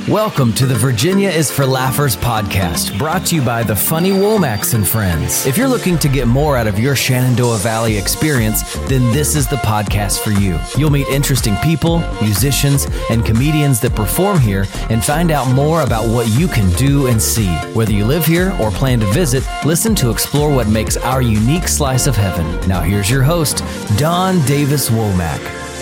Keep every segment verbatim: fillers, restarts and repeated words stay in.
Welcome to the Virginia is for Laughers podcast, brought to you by the Funny Womax and Friends. If you're looking to get more out of your Shenandoah Valley experience, then this is the podcast for you. You'll meet interesting people, musicians, and comedians that perform here and find out more about what you can do and see. Whether you live here or plan to visit, listen to explore what makes our unique slice of heaven. Now here's your host, Don Davis Womack.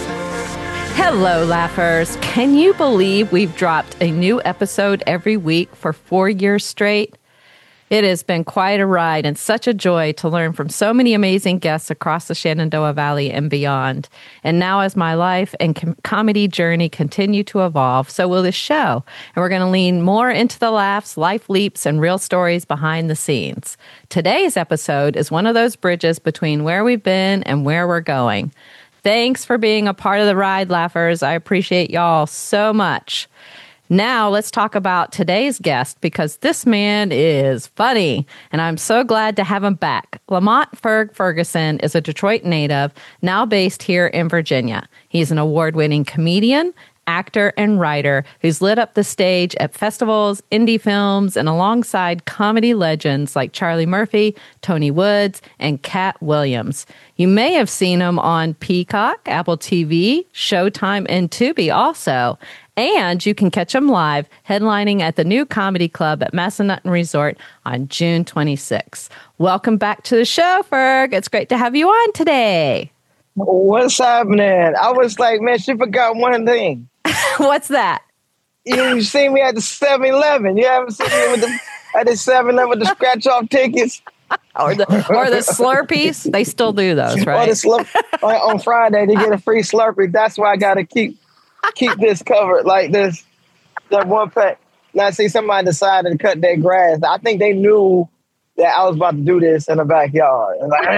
Hello, Laughers. Can you believe we've dropped a new episode every week for four years straight? It has been quite a ride and such a joy to learn from so many amazing guests across the Shenandoah Valley and beyond. And now as my life and com- comedy journey continue to evolve, so will this show. And we're going to lean more into the laughs, life leaps, and real stories behind the scenes. Today's episode is one of those bridges between where we've been and where we're going. Thanks for being a part of the ride, Laughers. I appreciate y'all so much. Now, let's talk about today's guest because this man is funny, and I'm so glad to have him back. Lamont Ferg Ferguson is a Detroit native, now based here in Virginia. He's an award-winning comedian, actor, and writer who's lit up the stage at festivals, indie films, and alongside comedy legends like Charlie Murphy, Tony Woods, and Cat Williams. You may have seen him on Peacock, Apple T V, Showtime, and Tubi also. And you can catch him live headlining at the new comedy club at Massanutten Resort on June twenty-sixth. Welcome back to the show, Ferg. It's great to have you on today. What's happening? I was like, man, she forgot one thing. What's that? You see me at the seven eleven. You haven't seen me with the, at the seven eleven with the scratch-off tickets? or the or the Slurpees? They still do those, right? Or the slur- on, on Friday, they get a free Slurpee. That's why I got to keep keep this covered like this. That one pack. Now, see, somebody decided to cut their grass. I think they knew that I was about to do this in the backyard. And like,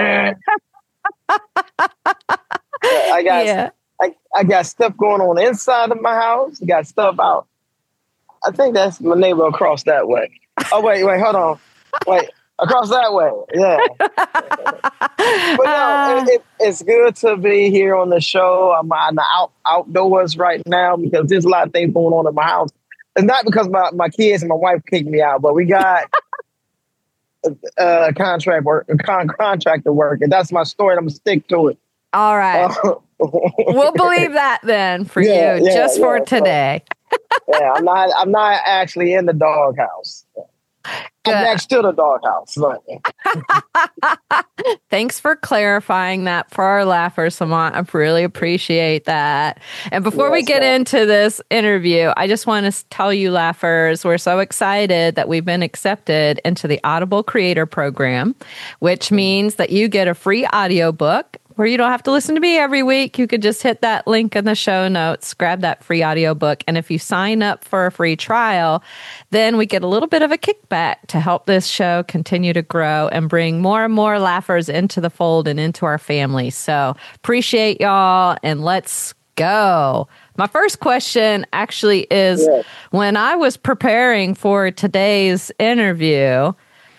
I got yeah. I, I got stuff going on inside of my house. I got stuff out. I think that's my neighbor across that way. Oh, wait, wait, hold on. Wait, across that way. Yeah. But no, it, it, it's good to be here on the show. I'm on the out, outdoors right now because there's a lot of things going on in my house. It's not because my, my kids and my wife kicked me out, but we got uh, contract work, con- contractor work, and that's my story. And I'm going to stick to it. All right. Uh, we'll believe that then for yeah, you, yeah, just yeah, for today. So, yeah, I'm not. I'm not actually in the doghouse. Good. I'm next to the doghouse. Thanks for clarifying that for our Laughers, Lamont. I really appreciate that. And before yes, we get man. into this interview, I just want to tell you, Laughers, we're so excited that we've been accepted into the Audible Creator Program, which means that you get a free audiobook where you don't have to listen to me every week. You could just hit that link in the show notes, grab that free audiobook. And if you sign up for a free trial, then we get a little bit of a kickback to help this show continue to grow and bring more and more Laughers into the fold and into our family. So appreciate y'all, and let's go. My first question actually is, yeah. when I was preparing for today's interview,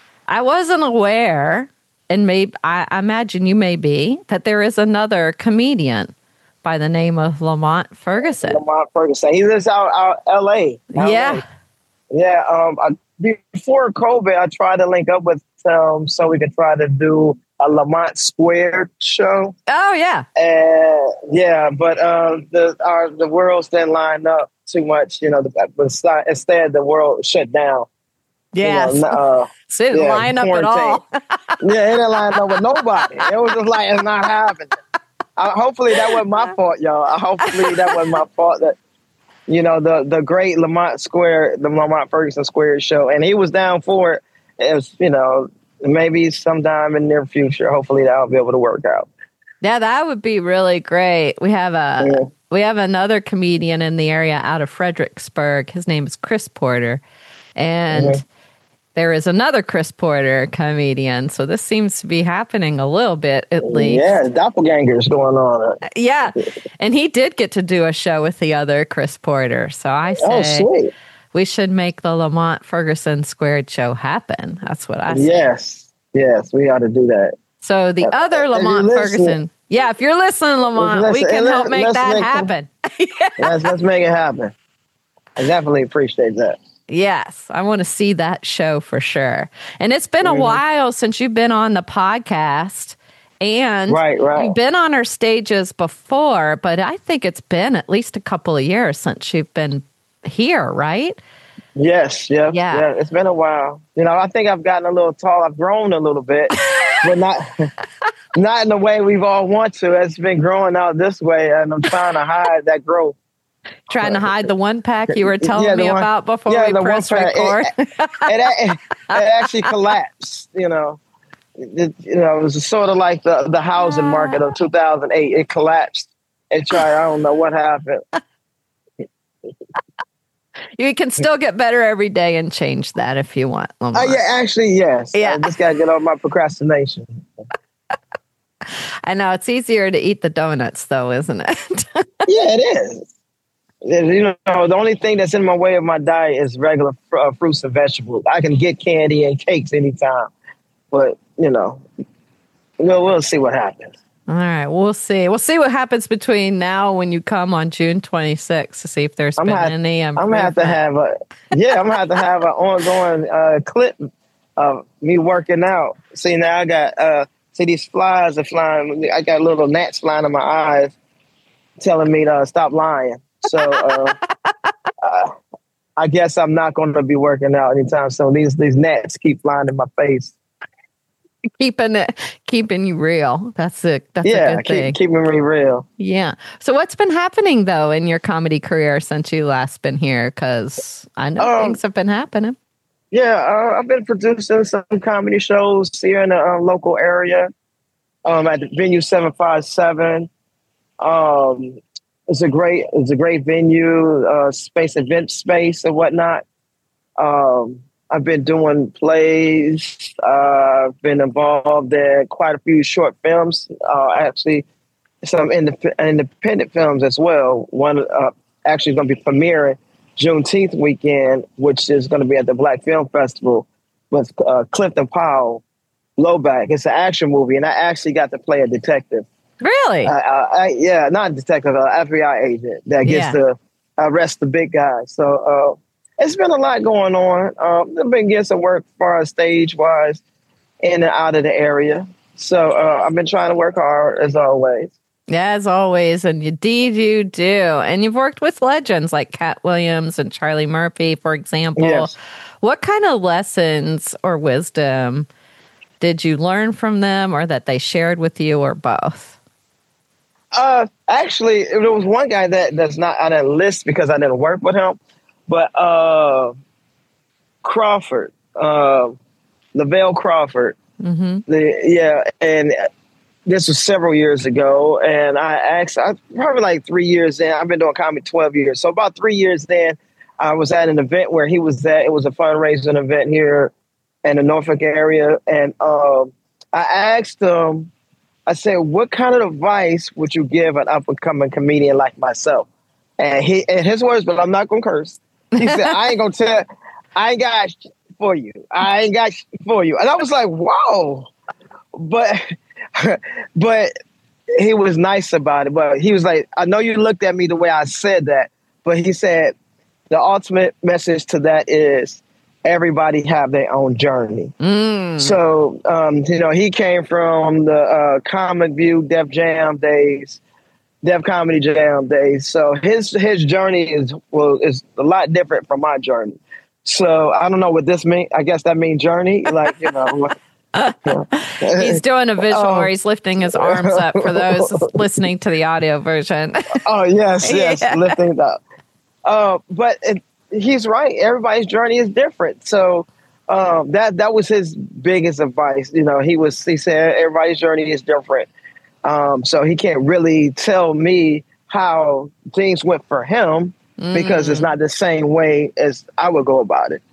I wasn't aware, and maybe I imagine you may be, that there is another comedian by the name of Lamont Ferguson. Lamont Ferguson. He lives out out L A. Yeah. Yeah. Um. I, before COVID, I tried to link up with um so we could try to do a Lamont Squared show. Oh yeah. And yeah, but uh, the our the worlds didn't line up too much. You know, the, instead the world shut down. Yes. You know, uh, so it didn't yeah, line up quarantine. at all. Yeah, it didn't line up with nobody. It was just like, it's not happening. Uh, hopefully that wasn't my fault, y'all. Uh, hopefully that wasn't my fault. That, you know, the the great Lamont Square, the Lamont Ferguson Square show, and he was down for it. It was, you know, maybe sometime in the near future, hopefully that'll be able to work out. Yeah, that would be really great. We have a yeah. we have another comedian in the area out of Fredericksburg. His name is Chris Porter, and mm-hmm. there is another Chris Porter comedian. So this seems to be happening a little bit, at least. Yeah, doppelgangers going on. Yeah, and he did get to do a show with the other Chris Porter. So I say, oh, sweet. We should make the Lamont Ferguson Squared show happen. That's what I say. Yes, yes, we ought to do that. So the uh, other Lamont Ferguson. Yeah, if you're listening, Lamont, we can help make that make happen. Some, let's, let's make it happen. I definitely appreciate that. Yes, I want to see that show for sure. And it's been mm-hmm. a while since you've been on the podcast. And right, right. you've been on our stages before, but I think it's been at least a couple of years since you've been here, right? Yes, yeah, yeah. yeah. It's been a while. You know, I think I've gotten a little tall. I've grown a little bit, but not not in the way we've all want to. It's been growing out this way, and I'm trying to hide that growth. Trying to hide the one pack you were telling yeah, me one, about before yeah, we the pressed one pack, record. It, it, it, it actually collapsed, you know. It, you know, it was sort of like the, the housing market of two thousand eight. It collapsed. It tried, I don't know what happened. You can still get better every day and change that if you want. Oh, uh, yeah, actually, yes. Yeah. I just got to get over my procrastination. I know. It's easier to eat the donuts, though, isn't it? Yeah, it is. You know, the only thing that's in my way of my diet is regular fr- uh, fruits and vegetables. I can get candy and cakes anytime. But, you know, we'll, we'll see what happens. All right, we'll see. We'll see what happens between now when you come on June twenty-sixth to see if there's I'm been have, any I'm gonna have to have a yeah. I'm gonna have to have an ongoing uh, clip of me working out. See, now I got uh, see these flies are flying. I got little gnats flying in my eyes, telling me to uh, stop lying. So uh, uh, I guess I'm not going to be working out anytime soon. These these gnats keep flying in my face. Keeping it, keeping you real. That's a that's yeah, a good thing. Keep, keeping me real. Yeah. So what's been happening though in your comedy career since you last been here? Because I know um, things have been happening. Yeah, uh, I've been producing some comedy shows here in the uh, local area. Um, at the venue seven five seven. Um, it's a great it's a great venue, uh, space event space and whatnot. Um. I've been doing plays. Uh, I've been involved in quite a few short films. Uh, actually, some indep- independent films as well. One uh, actually is going to be premiering Juneteenth weekend, which is going to be at the Black Film Festival with uh, Clifton Powell, Blowback. It's an action movie, and I actually got to play a detective. Really? Uh, I, yeah, not a detective, an F B I agent that gets yeah. to arrest the big guy. So. Uh, It's been a lot going on. Um, I've been getting some work as far as stage-wise in and out of the area. So uh, I've been trying to work hard, as always. As always, and indeed you do. And you've worked with legends like Cat Williams and Charlie Murphy, for example. Yes. What kind of lessons or wisdom did you learn from them or that they shared with you or both? Uh, actually, there was one guy that, that's not on that list because I didn't work with him. But uh, Crawford, uh, Lavelle Crawford, mm-hmm. the, yeah, and this was several years ago. And I asked, I, probably like three years in, I've been doing comedy twelve years. So about three years then, I was at an event where he was at. It was a fundraising event here in the Norfolk area. And um, I asked him, I said, what kind of advice would you give an up-and-coming comedian like myself? And he, and his words, but I'm not going to curse. He said, I ain't gonna tell, I ain't got shit for you. I ain't got shit for you. And I was like, wow. But, but he was nice about it. But he was like, I know you looked at me the way I said that. But he said, the ultimate message to that is everybody have their own journey. Mm. So, um, you know, he came from the uh, Comic View, Def Jam days. Def Comedy Jam days. So his his journey is well is a lot different from my journey. So I don't know what this means. I guess that means journey. Like, you know. He's doing a visual um, where he's lifting his arms up for those listening to the audio version. Oh, yes, yes, yeah. Lifting it up. Uh, but it, he's right. Everybody's journey is different. So um, that that was his biggest advice. You know, he was he said everybody's journey is different. Um, so he can't really tell me how things went for him mm. because it's not the same way as I would go about it.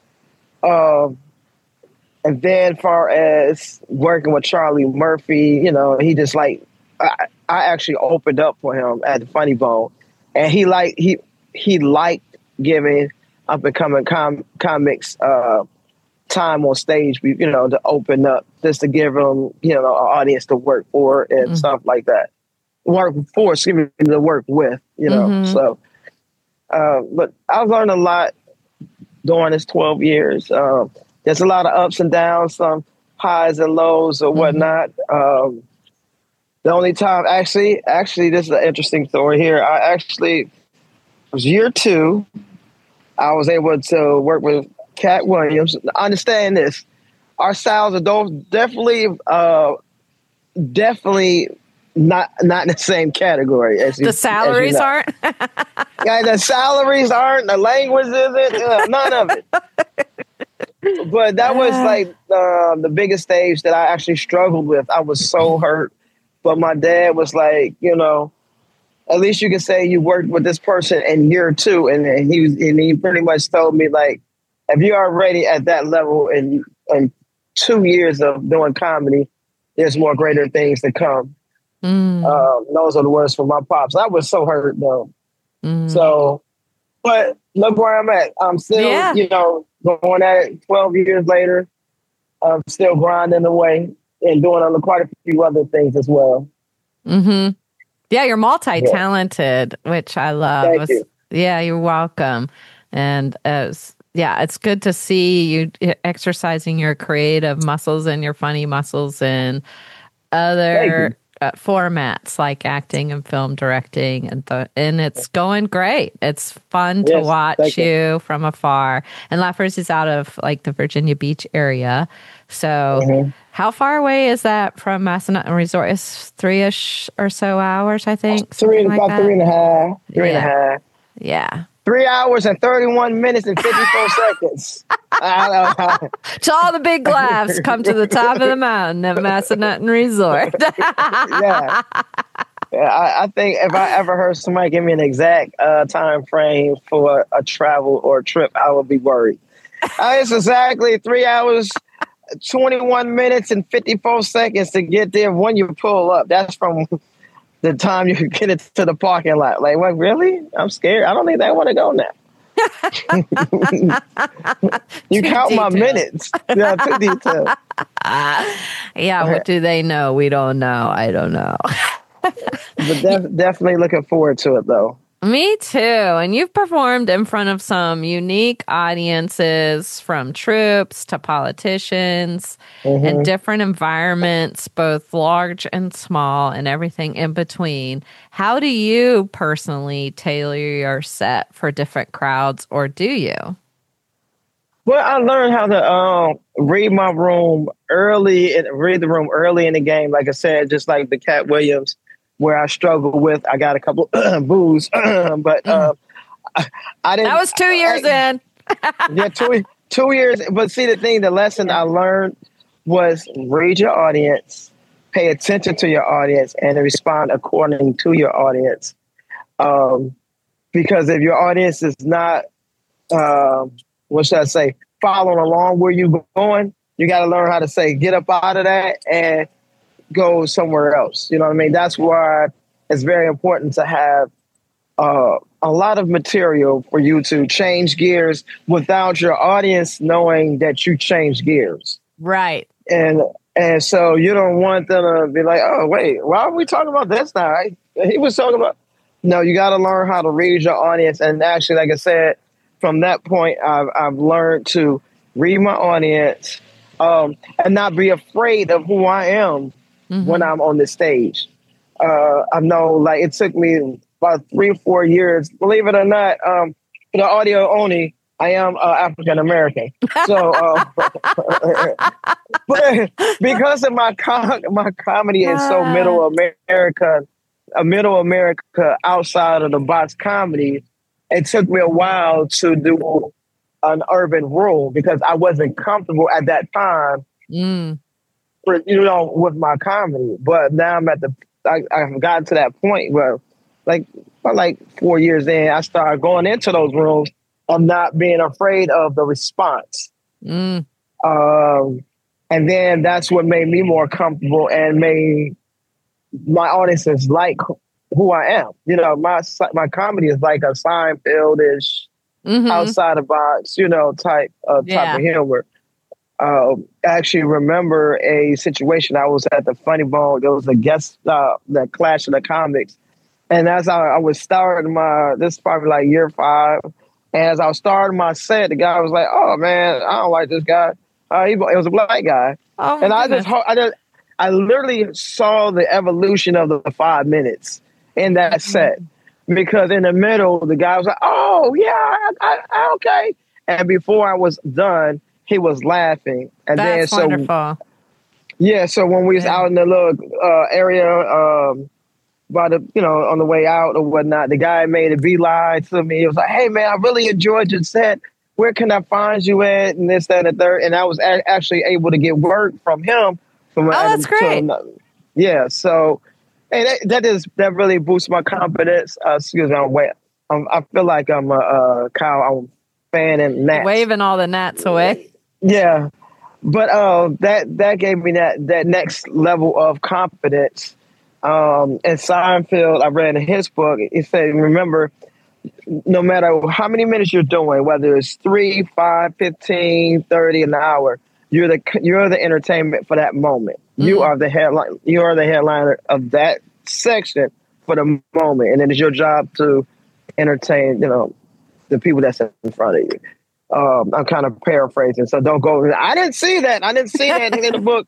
Um, and then far as working with Charlie Murphy, you know, he just like, I, I actually opened up for him at the Funny Bone, and he like, he, he liked giving up and coming com- comics, uh, time on stage, you know, to open up, just to give them, you know, an audience to work for and mm-hmm. stuff like that. Work for, excuse me, to work with, you know. Mm-hmm. So Uh, but I've learned a lot during this twelve years. Um, there's a lot of ups and downs, some highs and lows or whatnot. Mm-hmm. Um, the only time, actually, actually, this is an interesting story here. I actually, it was year two. I was able to work with Cat Williams. Understand this. Our styles are those definitely, uh, definitely not not in the same category. As the you, salaries as you know. aren't? Yeah, the salaries aren't, the language isn't, uh, none of it. But that was like uh, the biggest stage that I actually struggled with. I was so hurt. But my dad was like, you know, at least you can say you worked with this person in year two. And, and he was, and he pretty much told me, like, if you're already at that level in, in two years of doing comedy, there's more greater things to come. Mm. Um, those are the words from my pops. I was so hurt, though. Mm. So, but look where I'm at. I'm still, yeah. you know, going at it twelve years later. I'm still grinding away and doing quite a few other things as well. Mm-hmm. Yeah, you're multi-talented, yeah. which I love. Thank was, you. Yeah, you're welcome. And uh, was, yeah, it's good to see you exercising your creative muscles and your funny muscles in other uh, formats like acting and film directing, and th- and it's going great. It's fun to yes, watch you, you from afar. And Lafers is out of like the Virginia Beach area, so. Mm-hmm. How far away is that from Massanutten Resort? It's three-ish or so hours, I think. Three, like about that. three and a half. Three yeah. and a half. Yeah. Three hours and thirty-one minutes and fifty-four seconds. To all the big laughs, come to the top of the mountain at Massanutten Resort. yeah. yeah I, I think if I ever heard somebody give me an exact uh, time frame for a travel or a trip, I would be worried. Uh, it's exactly three hours, twenty-one minutes and fifty-four seconds to get there when you pull up. That's from the time you get it to the parking lot. Like, what, really? I'm scared. I don't think I want to go now. You too count detailed. My minutes. Yeah, too detailed. Yeah, what do they know? We don't know. I don't know. But def- definitely looking forward to it, though. Me too. And you've performed in front of some unique audiences, from troops to politicians, mm-hmm. in different environments, both large and small, and everything in between. How do you personally tailor your set for different crowds, or do you? Well, I learned how to um, read my room early, and read the room early in the game. Like I said, just like the Cat Williams, where I struggle with, I got a couple boos, but uh, I, I didn't. That was two years I, in. yeah, two two years. But see, the thing, the lesson I learned was read your audience, pay attention to your audience, and respond according to your audience. Um, because if your audience is not, um, what should I say, following along where you're going, you got to learn how to say, get up out of that and go somewhere else. You know what I mean? That's why it's very important to have uh, a lot of material for you to change gears without your audience knowing that you change gears. Right. And and so you don't want them to be like, oh, wait, why are we talking about this now? I, he was talking about... No, you got to learn how to read your audience. And actually, like I said, from that point, I've, I've learned to read my audience um, and not be afraid of who I am. Mm-hmm. When I'm on the stage. Uh, I know, like, it took me about three or four years, believe it or not, um, for the audio only, I am uh, African-American. So, uh, but because of my com- my comedy is so middle America, a middle America outside of the box comedy, it took me a while to do an urban role because I wasn't comfortable at that time. Mm. For, you know, with my comedy, but now I'm at the, I, I've gotten to that point where, like, like four years in, I started going into those rooms of not being afraid of the response. Mm. Um, and then that's what made me more comfortable and made my audiences like who I am. You know, my my comedy is like a Seinfeld-ish, mm-hmm. outside the box, you know, type uh, type yeah. of humor. Uh, I actually remember a situation. I was at the Funny Bone. There was a guest, uh, the Clash of the Comics, And as I, I was starting my, this is probably like year five. And as I was starting my set, the guy was like, "Oh man, I don't like this guy. Uh, he, it was a black guy." Oh, and I goodness. just, I just, I literally saw the evolution of the five minutes in that mm-hmm. set, because in the middle, the guy was like, "Oh yeah, I, I, okay." And before I was done, he was laughing. And That's then so, wonderful. Yeah, so when we was yeah. out in the little uh, area, um, by the, you know, on the way out or whatnot, the guy made a beeline to me. He was like, "Hey man, I really enjoyed your set. Where can I find you at?" And this, that, and the third. And I was a- actually able to get work from him. From oh, that's great. To, yeah, so and that, that is that really boosts my confidence. Uh, excuse me, I'm wet. Um, I feel like I'm a uh, Kyle. I'm fanning gnats, waving all the gnats away. Yeah. But uh, that that gave me that that next level of confidence. Um, and Seinfeld, I read in his book, he said, remember, no matter how many minutes you're doing, whether it's three, five, fifteen, thirty, an hour, you're the you're the entertainment for that moment. Mm-hmm. You are the headline. You are the headliner of that section for the moment, and it is your job to entertain, you know, the people that's in front of you. Um, I'm kind of paraphrasing, so don't go. I didn't see that. I didn't see that in the book.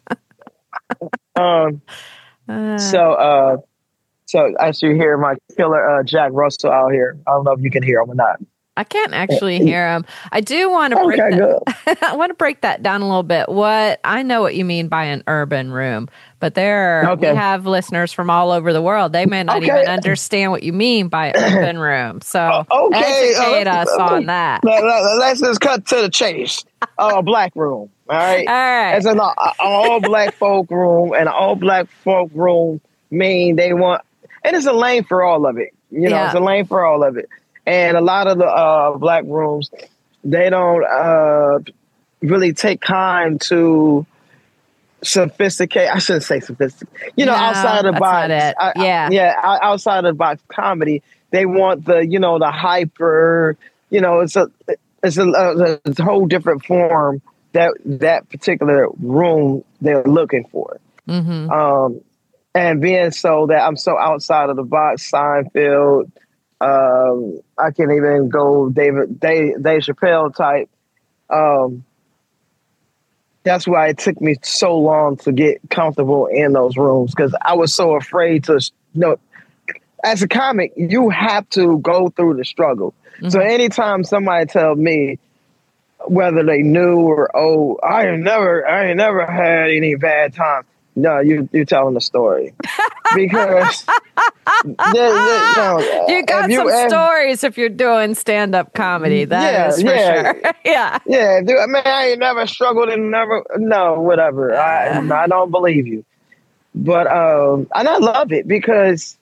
Um, uh, so, uh, so as you hear my killer uh, Jack Russell out here, I don't know if you can hear him or not. I can't actually hear him. I do want to break okay, that. I want to break that down a little bit. What I know what you mean by an urban room, but there okay. we have listeners from all over the world. They may not okay. even understand what you mean by urban room. So okay. educate uh, us uh, on that. Let, let, let's just cut to the chase. A uh, black room, all right. All right. It's an uh, all black folk room, and all black folk room mean they want, and it's a lane for all of it. You know, yeah. it's a lane for all of it. And a lot of the uh, black rooms, they don't uh, really take time to sophisticate. I shouldn't say sophisticate. You know, no, outside of the box. Not it. I, yeah, I, yeah. Outside of the box comedy, they want the you know the hyper. You know, it's a it's a, a, a whole different form that that particular room they're looking for. Mm-hmm. Um, and being so that I'm so outside of the box, Seinfeld. Um, I can't even go David Dave, Dave Chappelle type. Um, that's why it took me so long to get comfortable in those rooms, because I was so afraid to. You know, as a comic, you have to go through the struggle. Mm-hmm. So anytime somebody tell me, whether they knew or oh, I ain't never, I ain't never had any bad times. No, you you're telling the story because there, there, no, you got you, some and, stories if you're doing stand up comedy. That yeah, is for yeah, sure. yeah, yeah. Dude, I mean, I ain't never struggled and never no whatever. I I don't believe you, but um, and I love it because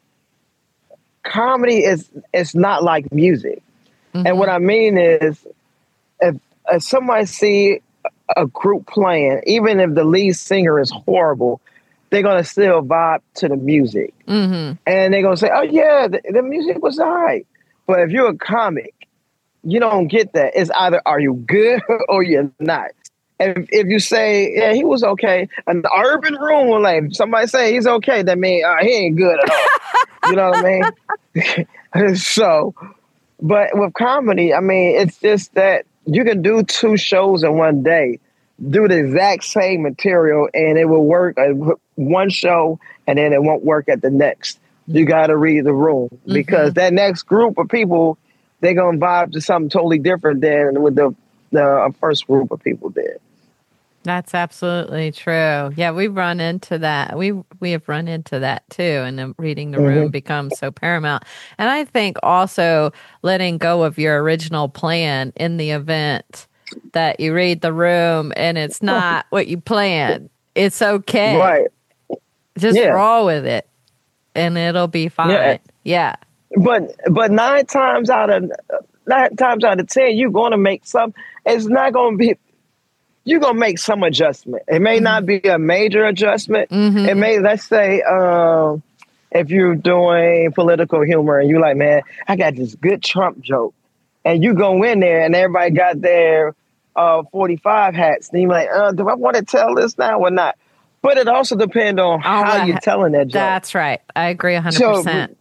comedy is it's not like music, mm-hmm. and what I mean is if, if somebody see a group playing, even if the lead singer is horrible, they're going to still vibe to the music. Mm-hmm. And they're going to say, oh, yeah, the, the music was all right. But if you're a comic, you don't get that. It's either are you good or you're not. And if, if you say, yeah, he was okay, an urban room will like, somebody say he's okay, that means uh, he ain't good at all. You know what I mean? So, but with comedy, I mean, it's just that you can do two shows in one day, do the exact same material, and it will work at one show, and then it won't work at the next. You got to read the room, because mm-hmm. that next group of people, they're going to vibe to something totally different than with the, the first group of people did. That's absolutely true. Yeah, we've run into that. We we have run into that too, and then reading the mm-hmm. room becomes so paramount. And I think also letting go of your original plan in the event that you read the room and it's not what you planned. It's okay. Right. Just yeah. roll with it, and it'll be fine. Yeah. yeah. But but nine times out of nine times out of ten, you're going to make some. It's not going to be. You're going to make some adjustment. It may mm-hmm. not be a major adjustment. Mm-hmm. It may, let's say, um, if you're doing political humor and you're like, man, I got this good Trump joke. And you go in there and everybody got their uh, forty-five hats. And you're like, uh, do I want to tell this now or not? But it also depends on how oh, you're telling that joke. That's right. I agree one hundred percent. So,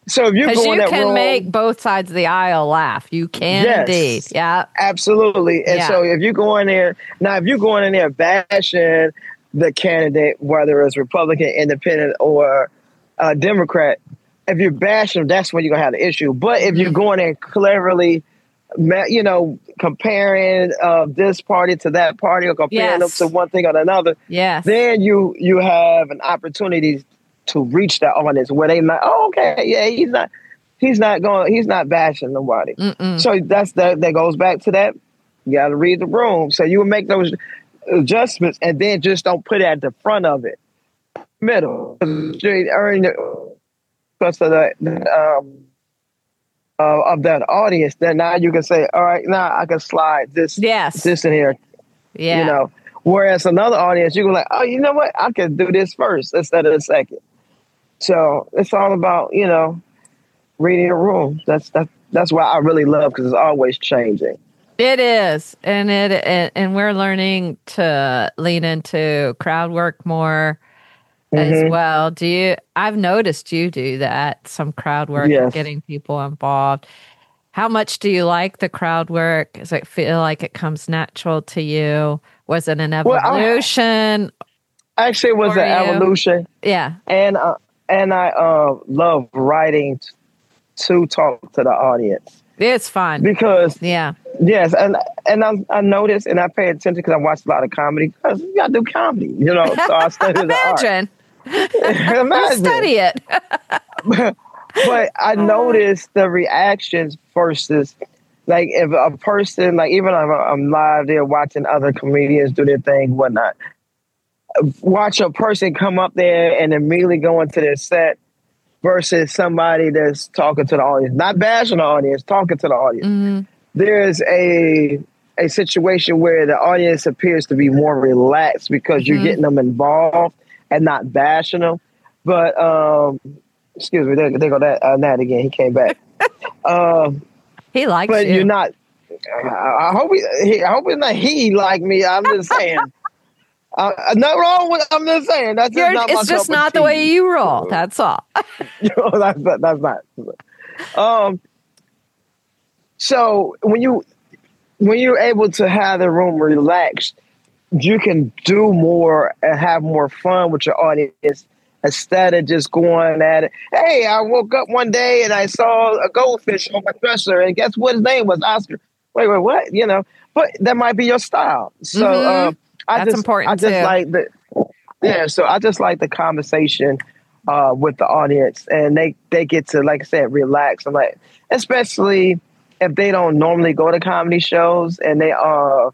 So if you Because go in you that can room, make both sides of the aisle laugh. You can Yes. indeed. Yeah. absolutely. And Yeah. so if you go in there now, if you're going in there bashing the candidate, whether it's Republican, Independent, or uh, Democrat, if you're bashing them, that's when you're gonna have the issue. But if you're going in cleverly, ma- you know, comparing uh, this party to that party, or comparing Yes. them to one thing or another, Yes. then you you have an opportunity to reach that audience where they like, oh, okay, yeah, he's not, he's not going, he's not bashing nobody. Mm-mm. So that's that. That goes back to that. You got to read the room. So you will make those adjustments, and then just don't put it at the front of it, middle. You earn the trust of the um uh, of that audience. Then now you can say, all right, now I can slide this, Yes. this in here. Yeah. You know, whereas another audience, you go like, oh, you know what? I can do this first instead of the second. So it's all about, you know, reading the room. That's that's that's why I really love, because it's always changing. It is, and it and, and we're learning to lean into crowd work more as Mhm. well. Do you? I've noticed you do that. Some crowd work, Yes. getting people involved. How much do you like the crowd work? Does it feel like it comes natural to you? Was it an Well, I- evolution? Actually, it was For an you? evolution, Yeah. and uh, and I uh, love writing t- to talk to the audience, It's fun. because Yeah. yes, and and I, I noticed and I pay attention because I watch a lot of comedy, because you gotta do comedy, you know. So I study the art. Imagine. Imagine. Study it. But I noticed the reactions versus, like, if a person, like, even if I'm, I'm live there watching other comedians do their thing, whatnot, watch a person come up there and immediately go into their set versus somebody that's talking to the audience, not bashing the audience, talking to the audience. Mhm. There's a a situation where the audience appears to be more relaxed because you're Mhm. getting them involved and not bashing them. But um, excuse me, there, there go that uh, Nat again. He came back. um, He likes but you. you're not. I, I hope he, he. I hope it's not he like me. I'm just saying. uh, no wrong with. I'm just saying. That's just You're- not my it's just cup of not the tea. way you roll. That's all. No, that's not, that's not. Um. So when you when you're able to have the room relaxed, you can do more and have more fun with your audience instead of just going at it. Hey, I woke up one day and I saw a goldfish on my dresser, and guess what his name was? Oscar. Wait, wait, what? You know, but that might be your style. So Mhm. um, I That's just, important, I just too. like the, yeah. So I just like the conversation uh, with the audience, and they they get to, like I said, relax. I'm like, especially if they don't normally go to comedy shows, and they uh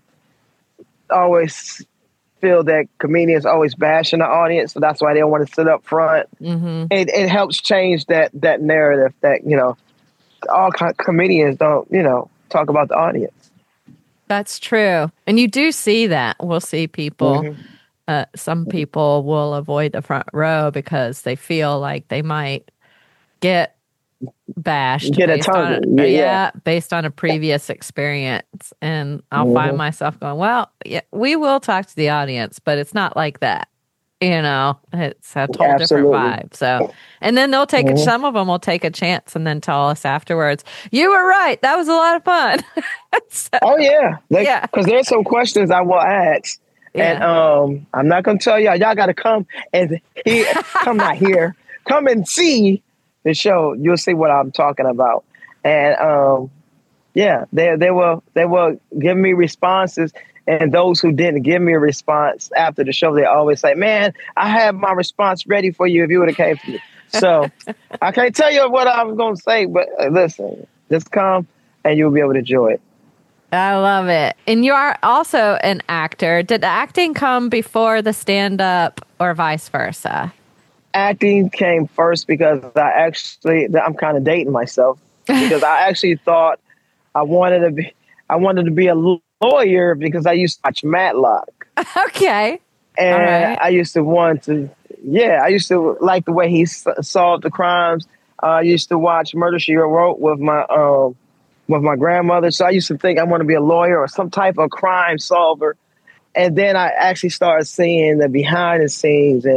always feel that comedians always bashing the audience, so that's why they don't want to sit up front. Mm-hmm. It, it helps change that that narrative that, you know, all co- comedians don't, you know, talk about the audience. That's true. And you do see that. We'll see people, Mhm. uh, some people will avoid the front row because they feel like they might get bashed. Get a based on, tongue. Yeah, yeah. based on a previous experience. And I'll find Mhm. myself going, well, yeah, we will talk to the audience, but it's not like that. You know, it's a total Absolutely. different vibe. So, and then they'll take, Mhm. some of them will take a chance and then tell us afterwards, you were right. That was a lot of fun. So, Oh yeah, Yeah. Because there's some questions I will ask, and yeah. um, I'm not gonna tell y'all. Y'all got to come and he come not here. Come and see the show. You'll see what I'm talking about. And um, yeah, they they will they will give me responses. And those who didn't give me a response after the show, they always say, "Man, I have my response ready for you if you would have came for me." So I can't tell you what I was gonna say, but uh, listen, just come and you'll be able to enjoy it. I love it. And you are also an actor. Did the acting come before the stand-up or vice versa? Acting came first because I actually, I'm kind of dating myself because I actually thought I wanted to be, I wanted to be a lawyer because I used to watch Matlock. Okay. And All right. I used to want to, yeah, I used to like the way he s- solved the crimes. Uh, I used to watch Murder, She Wrote with my, um, with my grandmother. So I used to think I want to be a lawyer or some type of crime solver. And then I actually started seeing the behind the scenes, and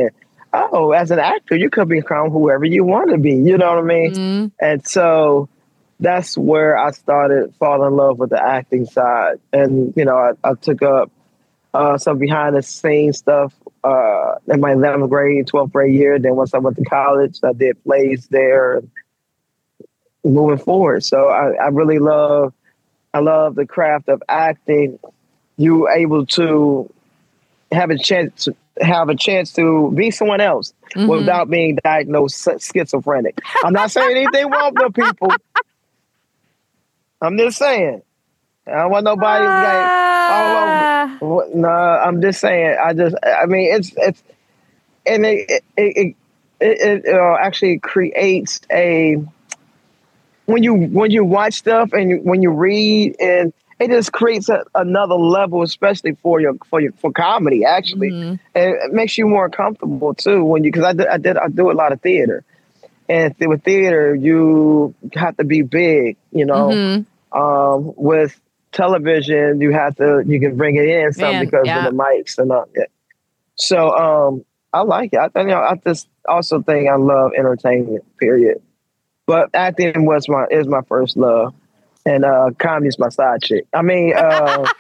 oh, as an actor, you could become whoever you want to be. You know what I mean? Mm-hmm. And so that's where I started falling in love with the acting side. And, you know, I, I took up uh, some behind the scenes stuff uh, in my eleventh grade, twelfth grade year. Then once I went to college, I did plays there moving forward. So I, I really love, I love the craft of acting. You were able to have a chance to have a chance to be someone else mm-hmm. without being diagnosed schizophrenic. I'm not saying anything wrong with people. I'm just saying. I don't want nobody uh, like, oh, no, I'm just saying. I just, I mean, it's, it's, and it, it, it, it, it uh, actually creates a, when you, when you watch stuff and you, when you read, and it just creates a, another level, especially for your, for your, for comedy, actually. Mm-hmm. And it makes you more comfortable too when you, cause I did, I did, I do a lot of theater. And with theater, you have to be big, you know, mm-hmm. um, with television, you have to, you can bring it in some Man, because yeah. of the mics and all that. So um, I like it. I, you know, I just also think I love entertainment, period. But acting was my, is my first love. And uh, comedy is my side chick. I mean, uh,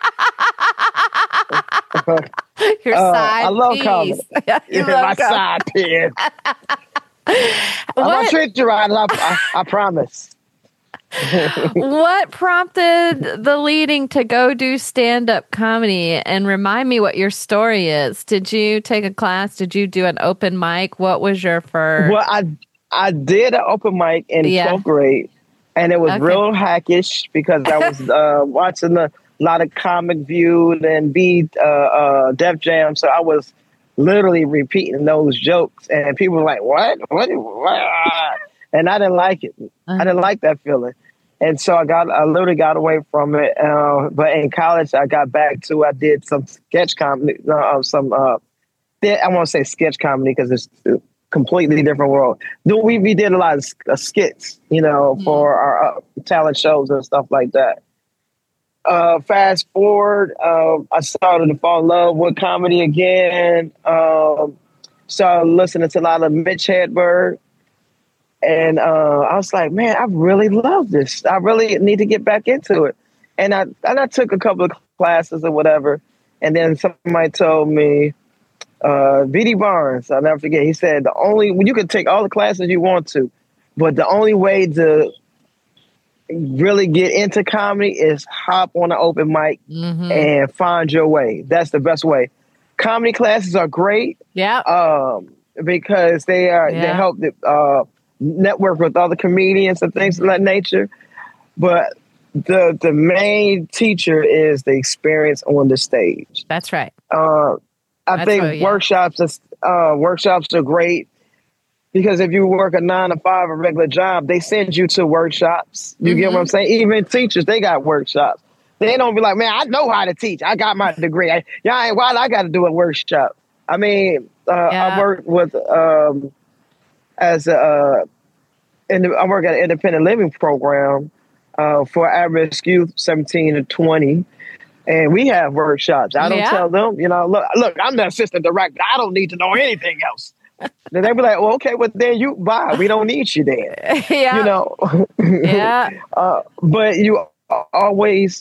your uh, side I love piece. comedy. Yeah, yeah, love my comedy. side piece. I'm not treat you right, I, I, I promise. What prompted the leading to go do stand-up comedy? And remind me what your story is. Did you take a class? Did you do an open mic? What was your first? Well, I I did an open mic in yeah. twelfth grade, and it was okay. real hackish because I was uh, watching a lot of Comic View and Beat uh, uh, Def Jam, so I was literally repeating those jokes, and people were like, "What? What? What?" And I didn't like it. Uh-huh. I didn't like that feeling, and so I got, I literally got away from it. Uh, but in college, I got back to. I did some sketch comedy, uh, some. Uh, I won't say sketch comedy because it's a completely different world. We we did a lot of uh, skits, you know, mm-hmm. for our uh, talent shows and stuff like that. Uh, fast forward, uh, I started to fall in love with comedy again. Um, started listening to a lot of Mitch Hedberg. And uh, I was like, man, I really love this. I really need to get back into it. And I and I took a couple of classes or whatever. And then somebody told me, uh, V D Barnes, I'll never forget, he said, the only, well, you can take all the classes you want to, but the only way to really get into comedy is hop on an open mic mm-hmm. and find your way. That's the best way. Comedy classes are great. Yeah. Um, because they are, yeah. they help the, uh, network with other comedians and things mm-hmm. of that nature. But the the main teacher is the experience on the stage. That's right. Uh, I That's think what, yeah. workshops is, uh, workshops are great because if you work a nine to five, a regular job, they send you to workshops. You mm-hmm. get what I'm saying? Even teachers, they got workshops. They don't be like, man, I know how to teach. I got my degree. I, yeah, why I got to do a workshop? I mean, uh, yeah. I work with um, as a, uh, in the, I work at an independent living program uh, for at-risk youth, seventeen to twenty. And we have workshops. I don't yeah. tell them, you know, look, look, I'm the assistant director. I don't need to know anything else. Then they be like, well, okay, well, then you bye. We don't need you then. Yeah. You know? yeah. Uh, but you always,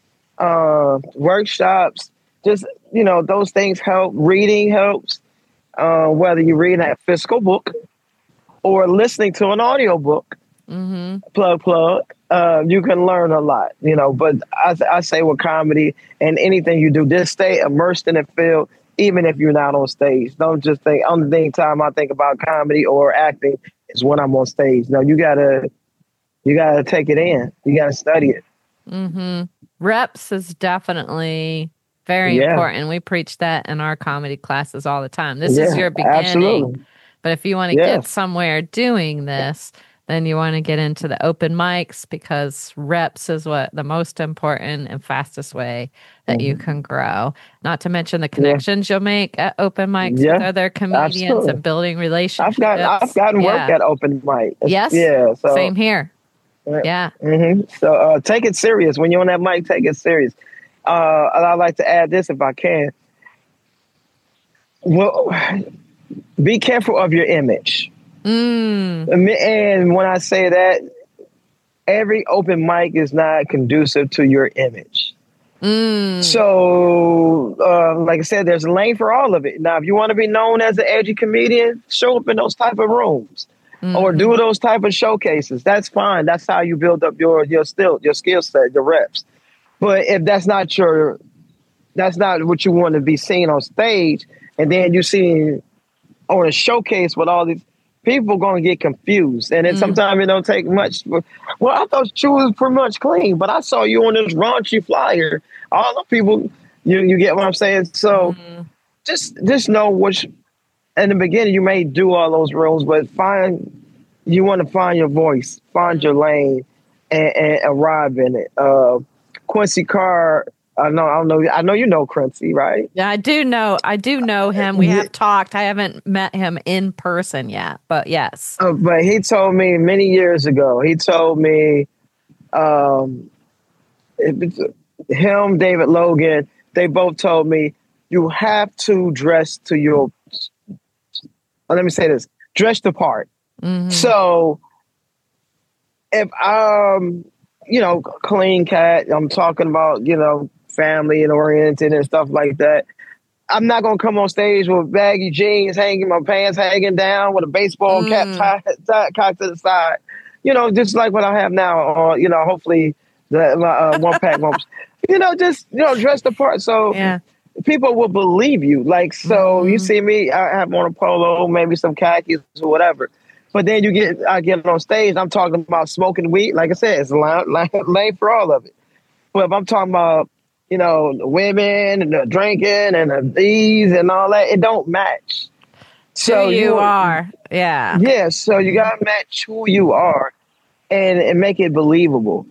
uh, workshops, just, you know, those things help. Reading helps, uh, whether you read a physical book or listening to an audio book. Mm-hmm. Plug, plug. Uh, you can learn a lot, you know, but I, I say with comedy and anything you do, just stay immersed in the field, even if you're not on stage. Don't just think, only time I think about comedy or acting is when I'm on stage. No, you gotta, you gotta take it in. You gotta study it. Mm-hmm. Reps is definitely very yeah. important. We preach that in our comedy classes all the time. This yeah, is your beginning. Absolutely. But if you want to yeah. get somewhere doing this, then you want to get into the open mics because reps is what the most important and fastest way that mm-hmm. you can grow. Not to mention the connections yeah. you'll make at open mics yeah. with other comedians Absolutely. And building relationships. I've gotten, I've gotten yeah. work at open mic. Yes. Yeah. So, same here. Yeah. Mm-hmm. So uh, take it serious. When you're on that mic, take it serious. Uh, and I'd like to add this if I can. Well, be careful of your image. Mm. And when I say that, every open mic is not conducive to your image. Mm. So, uh, like I said, there's a lane for all of it. Now, if you want to be known as an edgy comedian, show up in those type of rooms mm-hmm. or do those type of showcases. That's fine. That's how you build up your your still your skill set, your reps. But if that's not your, that's not what you want to be seen on stage, and then you see on a showcase with all these people, going to get confused, and then mm. sometimes it don't take much. Well, I thought you was pretty much clean, but I saw you on this raunchy flyer. All the people, you you get what I'm saying. So mm. just just know which. In the beginning, you may do all those roles, but find you want to find your voice, find your lane, and, and arrive in it. Uh, Quincy Carr. I know, I don't know. I know you know Quincy, right? Yeah, I do know. I do know him. We have talked. I haven't met him in person yet, but yes. Uh, but he told me many years ago. He told me, um, it, him, David Logan. They both told me you have to dress to your. Well, let me say this: dress the part. Mm-hmm. So, if I'm, you know, clean cat, I'm talking about, you know, family and oriented and stuff like that. I'm not gonna come on stage with baggy jeans hanging, my pants hanging down, with a baseball mm. cap tied, tied, tied to the side. You know, just like what I have now. Or you know, hopefully the uh, one pack moments. You know, just you know, dress the part so yeah. people will believe you. Like so, mm. you see me, I have on a polo, maybe some khakis or whatever. But then you get, I get on stage. I'm talking about smoking weed. Like I said, it's lane, lane for all of it. But if I'm talking about, you know, the women and the drinking and the these and all that, it don't match. So who you, you are, yeah, yeah. So you gotta match who you are, and, and make it believable.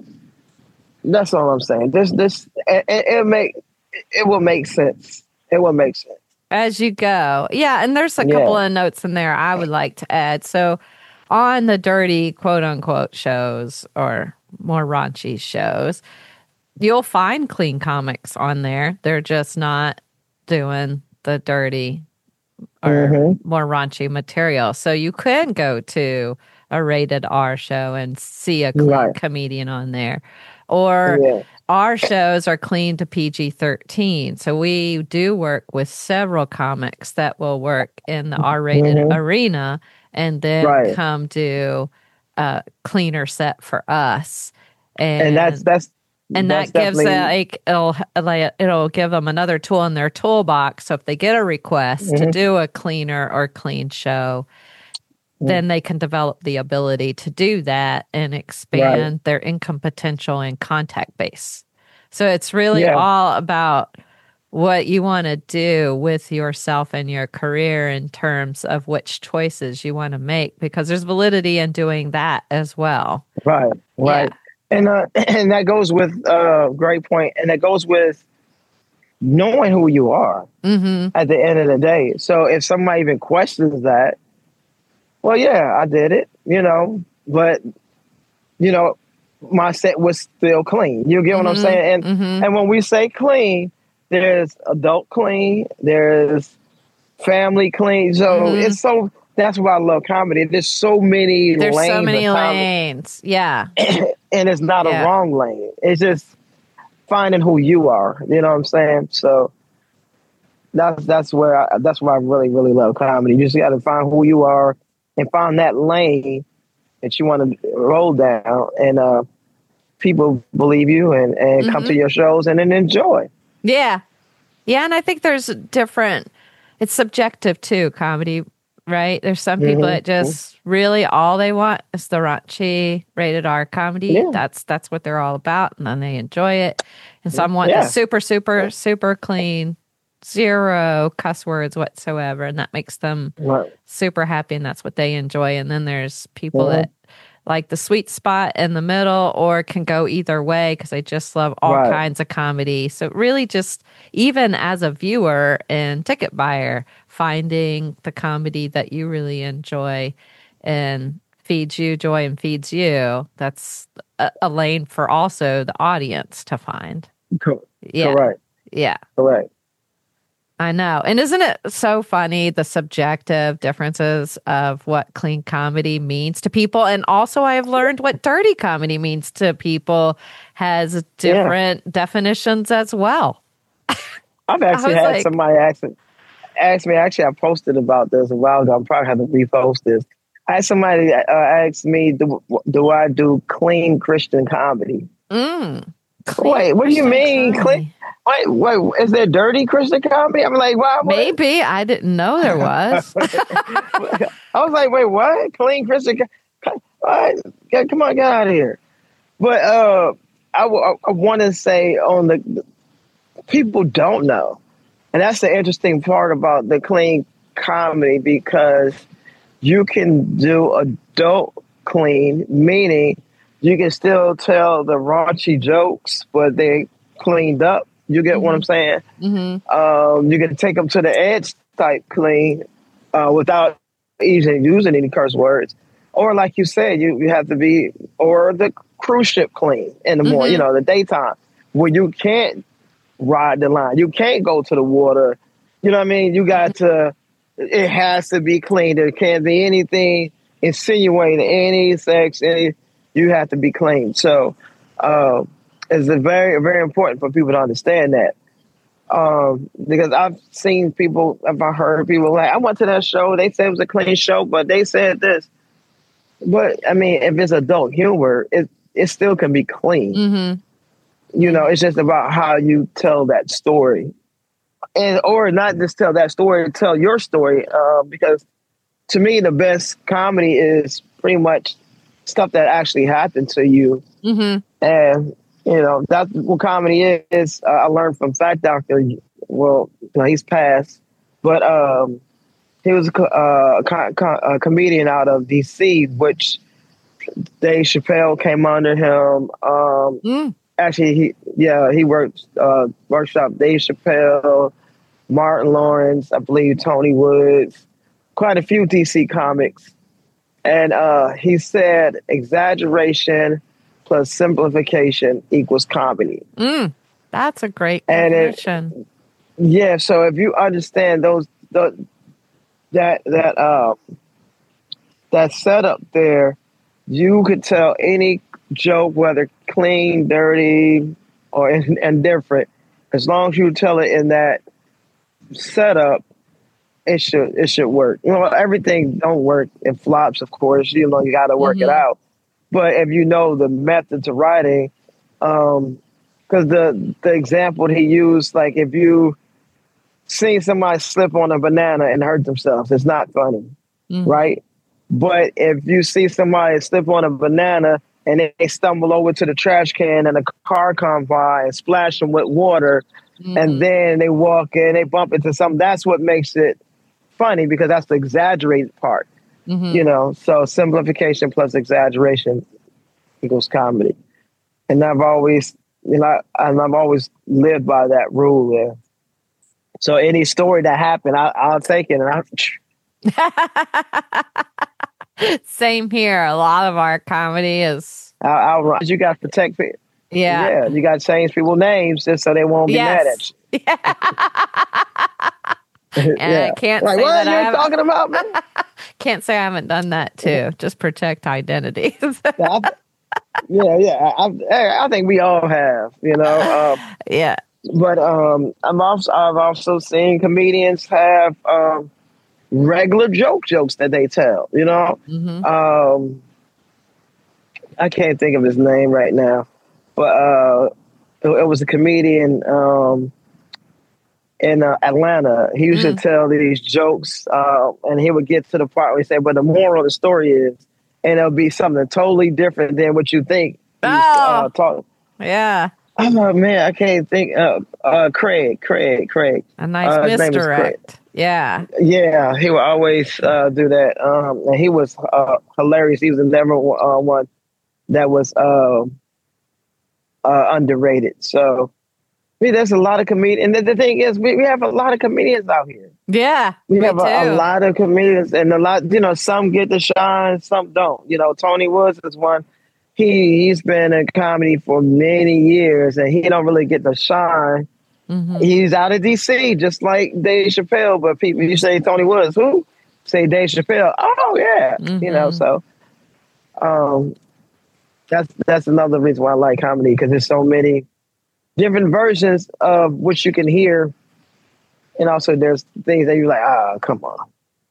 That's all I'm saying. This, this, it, it make, it will make sense. It will make sense as you go. Yeah, and there's a couple yeah. of notes in there I would like to add. So, on the dirty quote unquote shows or more raunchy shows, you'll find clean comics on there. They're just not doing the dirty or mm-hmm. more raunchy material. So you can go to a rated R show and see a clean right. comedian on there. Or yeah. our shows are clean to P G thirteen. So we do work with several comics that will work in the R-rated mm-hmm. arena and then right. come do a cleaner set for us. And, and that's that's And That's that gives definitely... a, like it'll like, it'll give them another tool in their toolbox. So if they get a request mm-hmm. to do a cleaner or clean show, mm-hmm. then they can develop the ability to do that and expand right. their income potential and contact base. So it's really yeah. all about what you want to do with yourself and your career in terms of which choices you want to make, because there's validity in doing that as well. Right, right. Yeah. And uh, and that goes with uh, great point, and that goes with knowing who you are mm-hmm. at the end of the day. So if somebody even questions that, well, yeah, I did it, you know, but you know, my set was still clean. You get what mm-hmm. I'm saying? And mm-hmm. and when we say clean, there's adult clean, there's family clean. So mm-hmm. it's so. That's why I love comedy. There's so many There's lanes. There's so many lanes. Yeah. And it's not yeah. a wrong lane. It's just finding who you are. You know what I'm saying? So that's that's where I, that's why I really, really love comedy. You just got to find who you are and find that lane that you want to roll down, and uh, people believe you and, and mm-hmm. come to your shows and then enjoy. Yeah. Yeah. And I think there's different, it's subjective too, comedy. Right? There's some people mm-hmm. that just really all they want is the raunchy rated R comedy. Yeah. That's that's what they're all about, and then they enjoy it. And some want yeah. the super, super, super clean, zero cuss words whatsoever, and that makes them right. super happy, and that's what they enjoy. And then there's people mm-hmm. that like the sweet spot in the middle, or can go either way because they just love all right. kinds of comedy. So really just, even as a viewer and ticket buyer, finding the comedy that you really enjoy and feeds you joy and feeds you, that's a, a lane for also the audience to find. Cool. Yeah. Correct. Yeah. Correct. I know. And isn't it so funny, the subjective differences of what clean comedy means to people? And also, I have learned what dirty comedy means to people has different yeah. definitions as well. I've actually had like, somebody ask me, ask me, actually, I posted about this a while ago. I'm probably have to repost this. I had somebody uh, ask me, do, do I do clean Christian comedy? Mm, wait, what do you mean? Clean? Wait, wait, is there dirty Christian comedy? I'm like, why? What? Maybe. I didn't know there was. I was like, wait, what? Clean Christian comedy? Come on, get out of here. But uh, I, w- I want to say on the, the, people don't know. And that's the interesting part about the clean comedy, because you can do adult clean, meaning you can still tell the raunchy jokes, but they cleaned up. You get mm-hmm. what I'm saying? Mm-hmm. Um, you can take them to the edge type clean uh, without even using any curse words. Or like you said, you, you have to be, or the cruise ship clean in the mm-hmm. morning, you know, the daytime, where you can't ride the line. You can't go to the water. You know what I mean? You got to, it has to be clean. There can't be anything insinuating any sex, any, you have to be clean. So, uh, it's a very, very important for people to understand that. Um, because I've seen people, I've heard people like, I went to that show, they said it was a clean show, but they said this. But I mean, if it's adult humor, it it still can be clean. Mm-hmm. You know, it's just about how you tell that story. And or not just tell that story, tell your story. Uh, because to me, the best comedy is pretty much stuff that actually happened to you. Mm-hmm. And you know, that's what comedy is. Uh, I learned from Fat Doctor. Well, you know, he's passed, but um, he was a, uh, a, co- a comedian out of D C, which Dave Chappelle came under him. Um, mm. Actually, he yeah, he worked uh, workshop Dave Chappelle, Martin Lawrence, I believe Tony Woods, quite a few D C comics, and uh, he said exaggeration plus simplification equals comedy. Mm, that's a great definition. And it, yeah, so if you understand those, the, that that uh, that setup there, you could tell any joke, whether clean, dirty, or indifferent, as long as you tell it in that setup, it should it should work. You know, everything don't work. It flops, of course. You know, you got to work mm-hmm. it out. But if you know the method to writing, um, because the the example he used, like if you see somebody slip on a banana and hurt themselves, it's not funny, mm-hmm. right? But if you see somebody slip on a banana and they stumble over to the trash can and a car comes by and splash them with water, mm-hmm. and then they walk in, they bump into something, that's what makes it funny, because that's the exaggerated part. Mm-hmm. You know, so simplification plus exaggeration equals comedy. And I've always, you know, and I've always lived by that rule there. So any story that happened, I, I'll take it. And I Same here. A lot of our comedy is. I'll, I'll, you got to protect people. Yeah. Yeah. You got to change people's names just so they won't be yes. mad at you. Yeah. And yeah. I can't like, say what that are you talking about, man? Can't say I haven't done that too. Just protect identities. yeah, yeah, yeah. I, I think we all have, you know. Um, yeah. But um, I'm also I've also seen comedians have um, regular joke jokes that they tell. You know, mm-hmm. um, I can't think of his name right now, but uh, it, it was a comedian. Um, In uh, Atlanta, he used mm. to tell these jokes, uh, and he would get to the part where he said, "But the moral of the story is," and it'll be something totally different than what you think. Oh, uh, talk. yeah. Oh man, I can't think. Uh, uh, Craig, Craig, Craig. A nice uh, misdirect. Yeah. Yeah, he would always uh, do that, um, and he was uh, hilarious. He was never uh, one that was uh, uh, underrated. So. I mean, there's a lot of comedians. And the, the thing is, we, we have a lot of comedians out here. Yeah. We have a, a lot of comedians, and a lot, you know, some get to shine, some don't. You know, Tony Woods is one. He, he's been in comedy for many years, and he don't really get to shine Mm-hmm. He's out of D C, just like Dave Chappelle. But people, you say Tony Woods, who? Say Dave Chappelle. Oh yeah, Mm-hmm. you know. So, um, that's that's another reason why I like comedy, because there's so many different versions of what you can hear, and also there's things that you're like, ah, come on.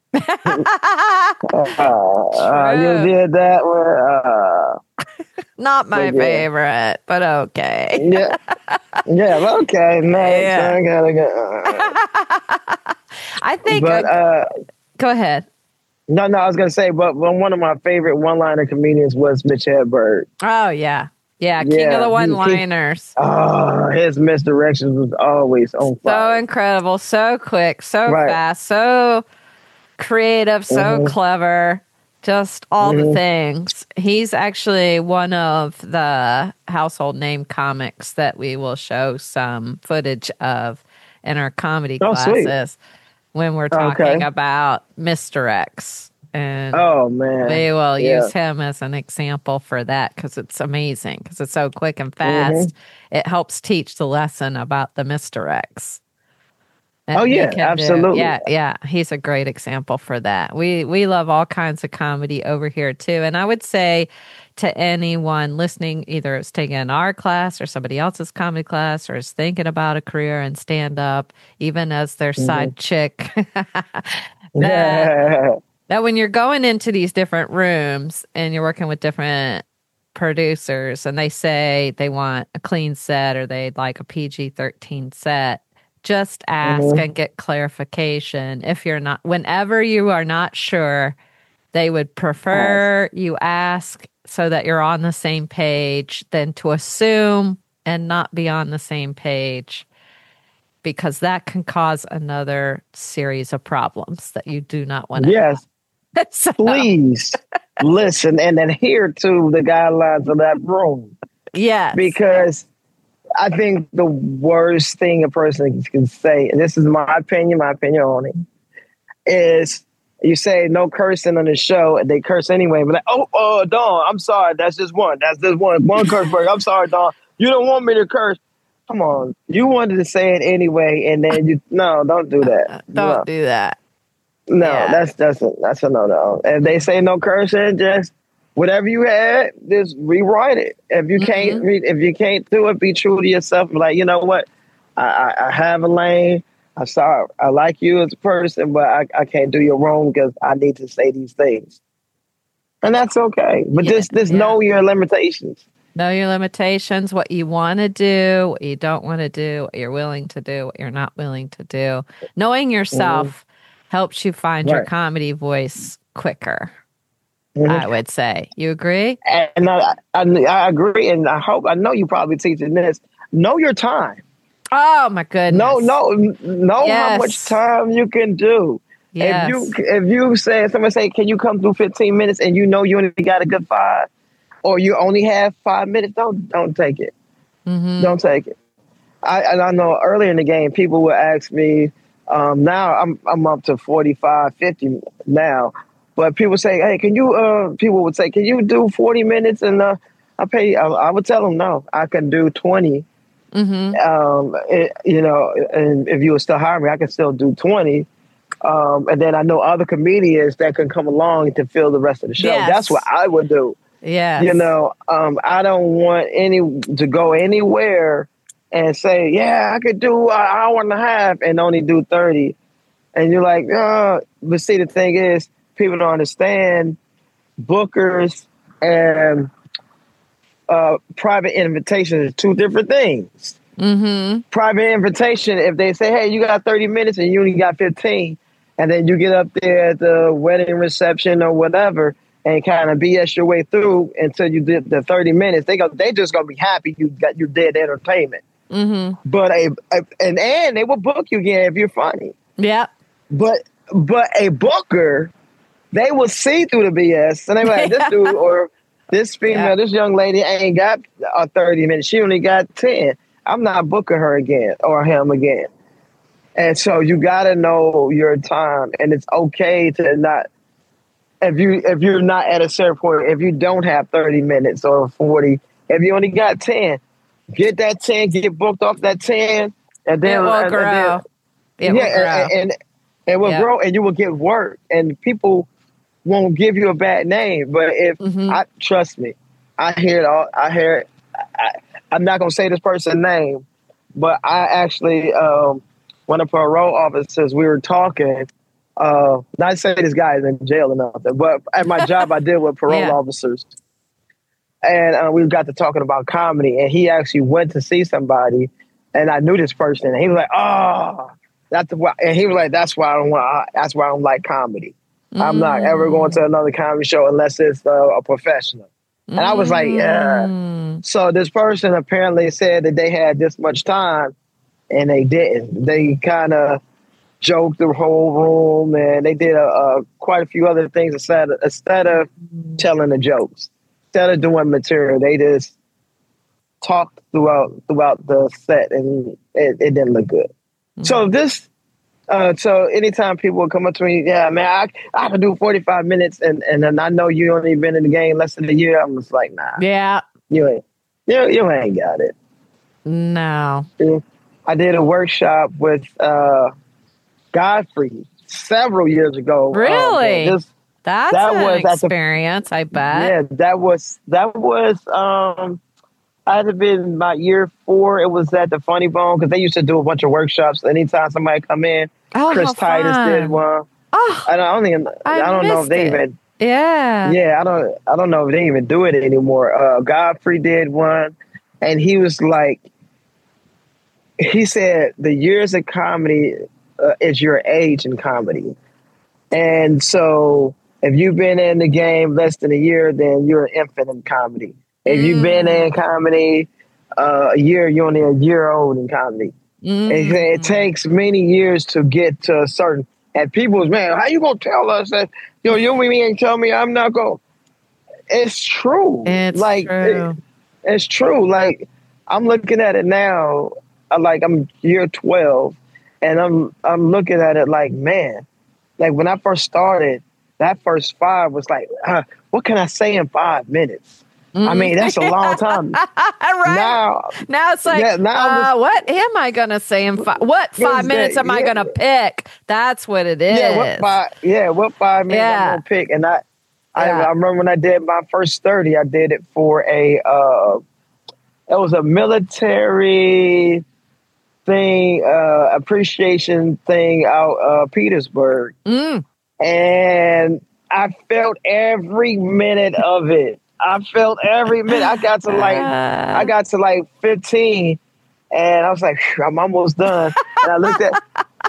uh, uh, you did that one. Uh, Not my yeah. favorite, but okay. yeah, yeah, okay, next. Yeah. I gotta go. Uh, I think. but uh, go ahead. no, no, I was gonna say, but one of my favorite one-liner comedians was Mitch Hedberg. Oh yeah, yeah, King Yeah, of the he- one-liners. Oh, his misdirections was always on So fire. incredible, so quick, so Right. fast, so creative, so Mhm. clever, just all the Mhm. things. He's actually one of the household name comics that we will show some footage of in our comedy Oh, sweet. classes when we're talking Okay. about Mister X. And Oh man, we will Yeah. use him as an example for that because it's amazing, because it's so quick and fast. Mm-hmm. It helps teach the lesson about the Mister X. And Oh, he yeah, can do- absolutely. yeah, yeah. He's a great example for that. We we love all kinds of comedy over here too. And I would say to anyone listening, either is taking our class or somebody else's comedy class, or is thinking about a career in stand up, even as their Mm-hmm. side chick, that, Yeah. that when you're going into these different rooms and you're working with different producers and they say they want a clean set or they'd like a P G thirteen set, just ask Mhm. and get clarification. If you're not, whenever you are not sure, they would prefer you ask so that you're on the same page than to assume and not be on the same page, because that can cause another series of problems that you do not want to Yes, have. So- please listen and adhere to the guidelines of that room, yes. because I think the worst thing a person can say, and this is my opinion, my opinion only, is you say no cursing on the show and they curse anyway. But like, oh, oh, Dawn, I'm sorry. That's just one. That's just one. One curse word. I'm sorry, Dawn. You don't want me to curse. Come on. You wanted to say it anyway, and then you no, don't do that. Don't no. do that. No, Yeah. that's that's a that's a no no. If they say no cursing, just whatever you had, just rewrite it. If you can't Mm-hmm. read, if you can't do it, be true to yourself. Be like, you know what, I, I, I have a lane. I'm sorry, I like you as a person, but I, I can't do you wrong because I need to say these things, and that's okay. But Yeah, just just yeah. know your limitations. Know your limitations, what you want to do, what you don't want to do, what you're willing to do, what you're not willing to do. Knowing yourself helps you find your Right. comedy voice quicker, Mhm. I would say. You agree? And I, I I agree, and I hope I know you probably teaching this. Know your time. Oh, my goodness. No, no, know Yes. how much time you can do. Yes. If you if you say somebody say, can you come through fifteen minutes, and you know you only got a good five, or you only have five minutes, don't don't take it. Mhm. Don't take it. I and I know earlier in the game, people would ask me. Um, now I'm I'm up to forty-five, fifty now, but people say, hey, can you? Uh, people would say, can you do forty minutes? And uh, I pay. I, I would tell them, no, I can do twenty. Mhm. Um, it, you know, and if you would still hire me, I can still do twenty. Um, and then I know other comedians that can come along to fill the rest of the show. Yes. That's what I would do. Yes. You know, um, I don't want any to go anywhere and say, yeah, I could do an hour and a half and only do thirty. And you're like, oh, but see, the thing is, people don't understand bookers and uh, private invitations are two different things. Mm-hmm. Private invitation, if they say, hey, you got thirty minutes and you only got fifteen, and then you get up there at the wedding reception or whatever and kind of B S your way through until you did the thirty minutes, they go, they just gonna be happy you got your dead entertainment. Mm-hmm. But a, a and and they will book you again if you're funny. Yep. But but a booker, they will see through the B S and they like, this dude or this female, Yeah. this young lady ain't got uh, thirty minutes. She only got ten. I'm not booking her again or him again. And so you got to know your time, and it's okay to not. If you if you're not at a certain point, if you don't have thirty minutes or forty, if you only got ten, get that ten, get booked off that ten, and then it will and, grow. And then, it yeah, will grow. And, and, and it will yeah. grow, and you will get work, and people won't give you a bad name. But if mm-hmm. I trust me, I hear it all. I hear it. I, I'm not gonna say this person's name, but I actually, um, one of our parole officers, we were talking. Uh, not to say this guy is in jail or nothing, but at my job, I deal with parole yeah. officers. And uh, we got to talking about comedy, and he actually went to see somebody, and I knew this person. And he was like, "Oh, that's why." And he was like, "That's why I don't want. That's why I don't like comedy. Mm. I'm not ever going to another comedy show unless it's uh, a professional." And I was like, "Yeah." So this person apparently said that they had this much time, and they didn't. They kind of joked the whole room, and they did a, a, quite a few other things instead of, instead of telling the jokes. Instead of doing material, they just talked throughout throughout the set, and it, it didn't look good. Mm-hmm. So this, uh, so anytime people would come up to me, yeah, man, I I can do forty-five minutes, and and then I know you only been in the game less than a year. I'm just like, nah, yeah, you ain't, you you ain't got it. No, I did a workshop with uh, Godfrey several years ago. Really. Um, this, That's that an was experience, the, I bet. Yeah, that was that was. Um, I'd have been my year four. It was at the Funny Bone because they used to do a bunch of workshops. Anytime somebody come in, oh, Chris Titus fun. did one. Oh, I don't even. I, I don't know if they it. even. Yeah. Yeah, I don't. I don't know if they even do it anymore. Uh, Godfrey did one, and he was like, he said the years of comedy uh, is your age in comedy, and so. If you've been in the game less than a year, then you're an infant in comedy. If you've been in comedy uh, a year, you're only a year old in comedy. Mm. It, it takes many years to get to a certain. And people was, man, how you gonna tell us that? You know, you mean and tell me I'm not going? It's true. It's like true. It, it's true. Like I'm looking at it now. Like I'm year twelve, and I'm I'm looking at it like, man, like when I first started. That first five was like, uh, what can I say in five minutes? Mm. I mean, that's a long time. right. Now, now it's like, yeah, now uh, what am I going to say in five? What five minutes am yeah. I going to pick? That's what it is. Yeah, what five? Yeah, what five minutes yeah. I'm going to pick? And I, I, yeah. I remember when I did my first thirty, I did it for a. Uh, it was a military thing, uh, appreciation thing out uh, Petersburg. Mm. And I felt every minute of it. I felt every minute. I got to like, I got to like fifteen, and I was like, I'm almost done. And I looked at,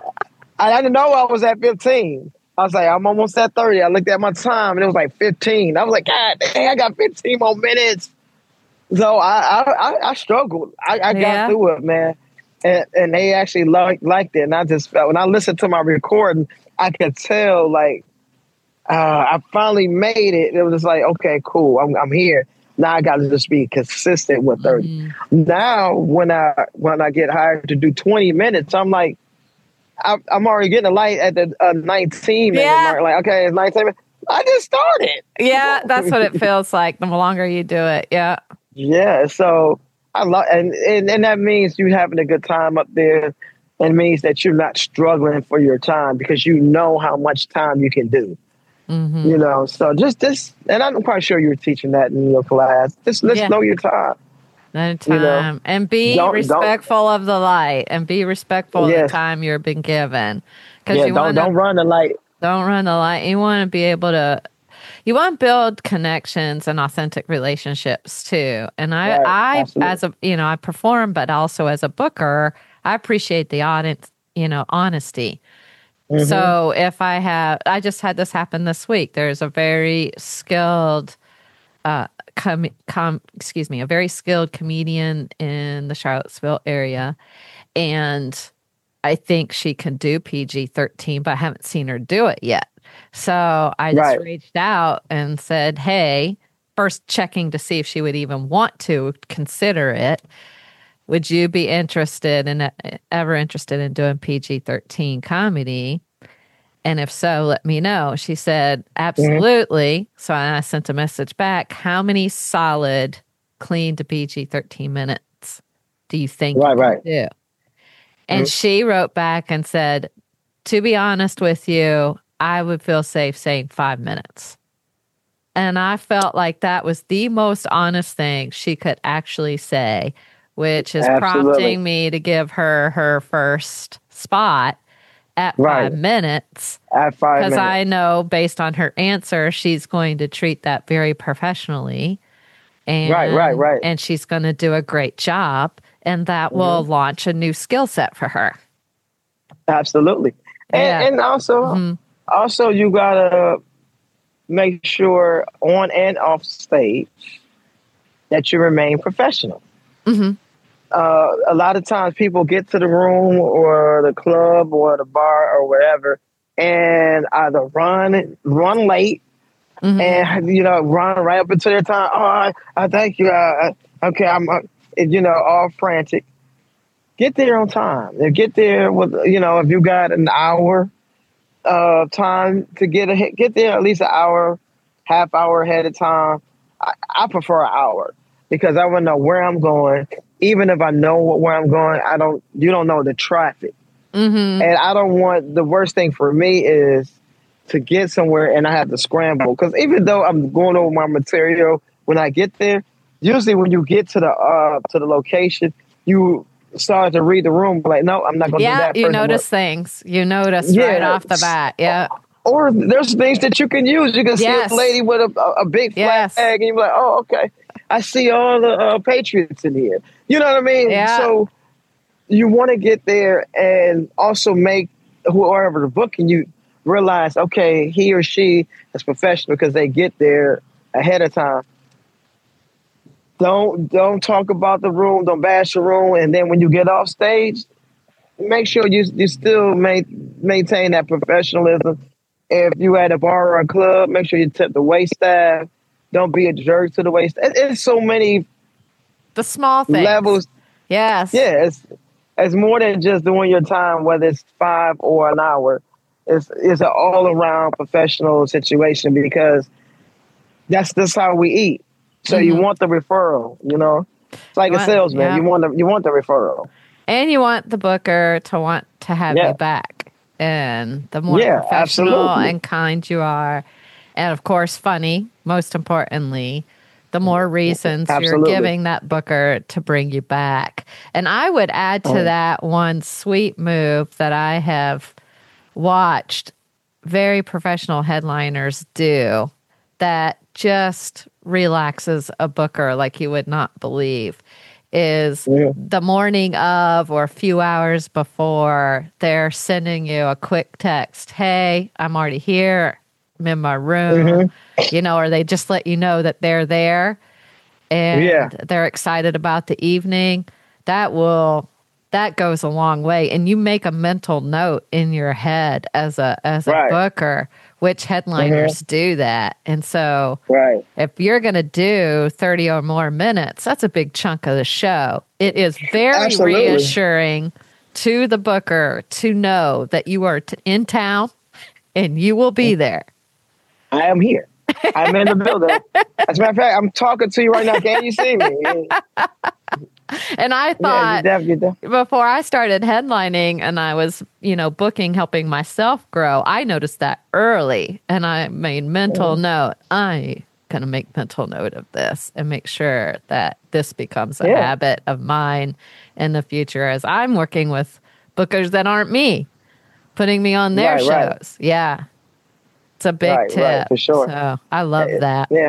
I didn't know I was at fifteen. I was like, I'm almost at thirty. I looked at my time, and it was like fifteen. I was like, God dang, I got fifteen more minutes. So I, I, I struggled. I, I got yeah. through it, man. And, and they actually liked, liked it. And I just felt, when I listened to my recording, I could tell, like, uh, I finally made it. It was just like, okay, cool. I'm, I'm here. Now I got to just be consistent with thirty. Mm-hmm. Now, when I when I get hired to do twenty minutes, I'm like, I, I'm already getting a light at the uh, nineteen. Yeah. Minute. Like, okay, it's nineteen minutes. I just started. Yeah, that's what it feels like. The longer you do it, yeah. Yeah. So I love, and, and and that means you having a good time up there. It means that you're not struggling for your time because you know how much time you can do. Mm-hmm. You know, so just this, and I'm quite sure you were teaching that in your class. Just let's yeah. know your time. Know time. You know? And be don't, respectful don't, of the light and be respectful yes. of the time you've been given. Because yeah, you don't, wanna, don't run the light. Don't run the light. You want to be able to, you want to build connections and authentic relationships too. And I, right, I absolutely. as a, you know, I perform, but also as a booker, I appreciate the audience, you know, honesty. Mm-hmm. So if I have, I just had this happen this week. There's a very skilled, uh, com, com, excuse me, a very skilled comedian in the Charlottesville area. And I think she can do P G thirteen, but I haven't seen her do it yet. So I just right. reached out and said, hey, first checking to see if she would even want to consider it. Would you be interested in ever interested in doing P G thirteen comedy? And if so, let me know. She said, absolutely. Mm-hmm. So I sent a message back. How many solid, clean to P G thirteen minutes do you think right, you right. can do? And she wrote back and said, to be honest with you, I would feel safe saying five minutes. And I felt like that was the most honest thing she could actually say, which is Absolutely. prompting me to give her her first spot at Right. five minutes. At five Because minutes. I know based on her answer, she's going to treat that very professionally. And, Right, right, right. And she's going to do a great job. And that Mm-hmm. will launch a new skill set for her. Absolutely. And, Yeah. and also, Mhm. also you gotta make sure on and off stage that you remain professional. Mm-hmm. Uh, a lot of times people get to the room or the club or the bar or wherever and either run run late Mm-hmm. and you know run right up into their time. Oh, I, I thank you. Uh, okay, I'm uh, you know all frantic. Get there on time. Get there with you know if you got an hour of time to get a get there at least an hour, half hour ahead of time. I, I prefer an hour because I want to know where I'm going. Even if I know where I'm going, I don't. You don't know the traffic, Mm-hmm. and I don't want the worst thing for me is to get somewhere and I have to scramble. Because even though I'm going over my material when I get there, usually when you get to the uh, to the location, you start to read the room. Like, no, I'm not going to do Yeah, that. you first. notice things. You notice Yeah. right off the bat. Yeah. Or there's things that you can use. You can Yes. see a lady with a, a, a big Yes. flag, and you're like, oh, okay. I see all the uh, Patriots in here. You know what I mean? Yeah. So you want to get there and also make whoever the booking you realize, okay, he or she is professional because they get there ahead of time. Don't don't talk about the room. Don't bash the room. And then when you get off stage, make sure you you still ma- maintain that professionalism. If you at a bar or a club, make sure you tip the wait staff. Don't be a jerk to the wait staff. It, it's so many The small things. levels. Yes. Yeah, it's, it's more than just doing your time, whether it's five or an hour. It's it's an all around professional situation because that's that's how we eat. So you Mhm. want the referral, you know. It's like You a want- salesman. yeah. You want the you want the referral. And you want the booker to want to have Yeah. you back. And the more Yeah, professional absolutely. and kind you are, and of course, funny, most importantly, the more reasons you're Absolutely. giving that booker to bring you back. And I would add to Oh. that one sweet move that I have watched very professional headliners do that just relaxes a booker like you would not believe is Yeah. the morning of or a few hours before they're sending you a quick text. Hey, I'm already here. I'm in my room. Mm-hmm. You know, or they just let you know that they're there and Yeah. they're excited about the evening. That will that goes a long way. And you make a mental note in your head as a as a Right. booker, which headliners do that. And so Right. if you're going to do thirty or more minutes, that's a big chunk of the show. It is very Absolutely. reassuring to the booker to know that you are t- in town and you will be there. I am here. I'm in the building. As a matter of fact, I'm talking to you right now. Can you see me? Yeah, And I yeah, thought you're def- you're def- before I started headlining and I was, you know, booking, helping myself grow, I noticed that early and I made mental note. I going to make mental note of this and make sure that this becomes a Yeah. habit of mine in the future as I'm working with bookers that aren't me, putting me on their Right, shows. right. Yeah. It's a big Right, tip. right, for sure. So I love that. Yeah.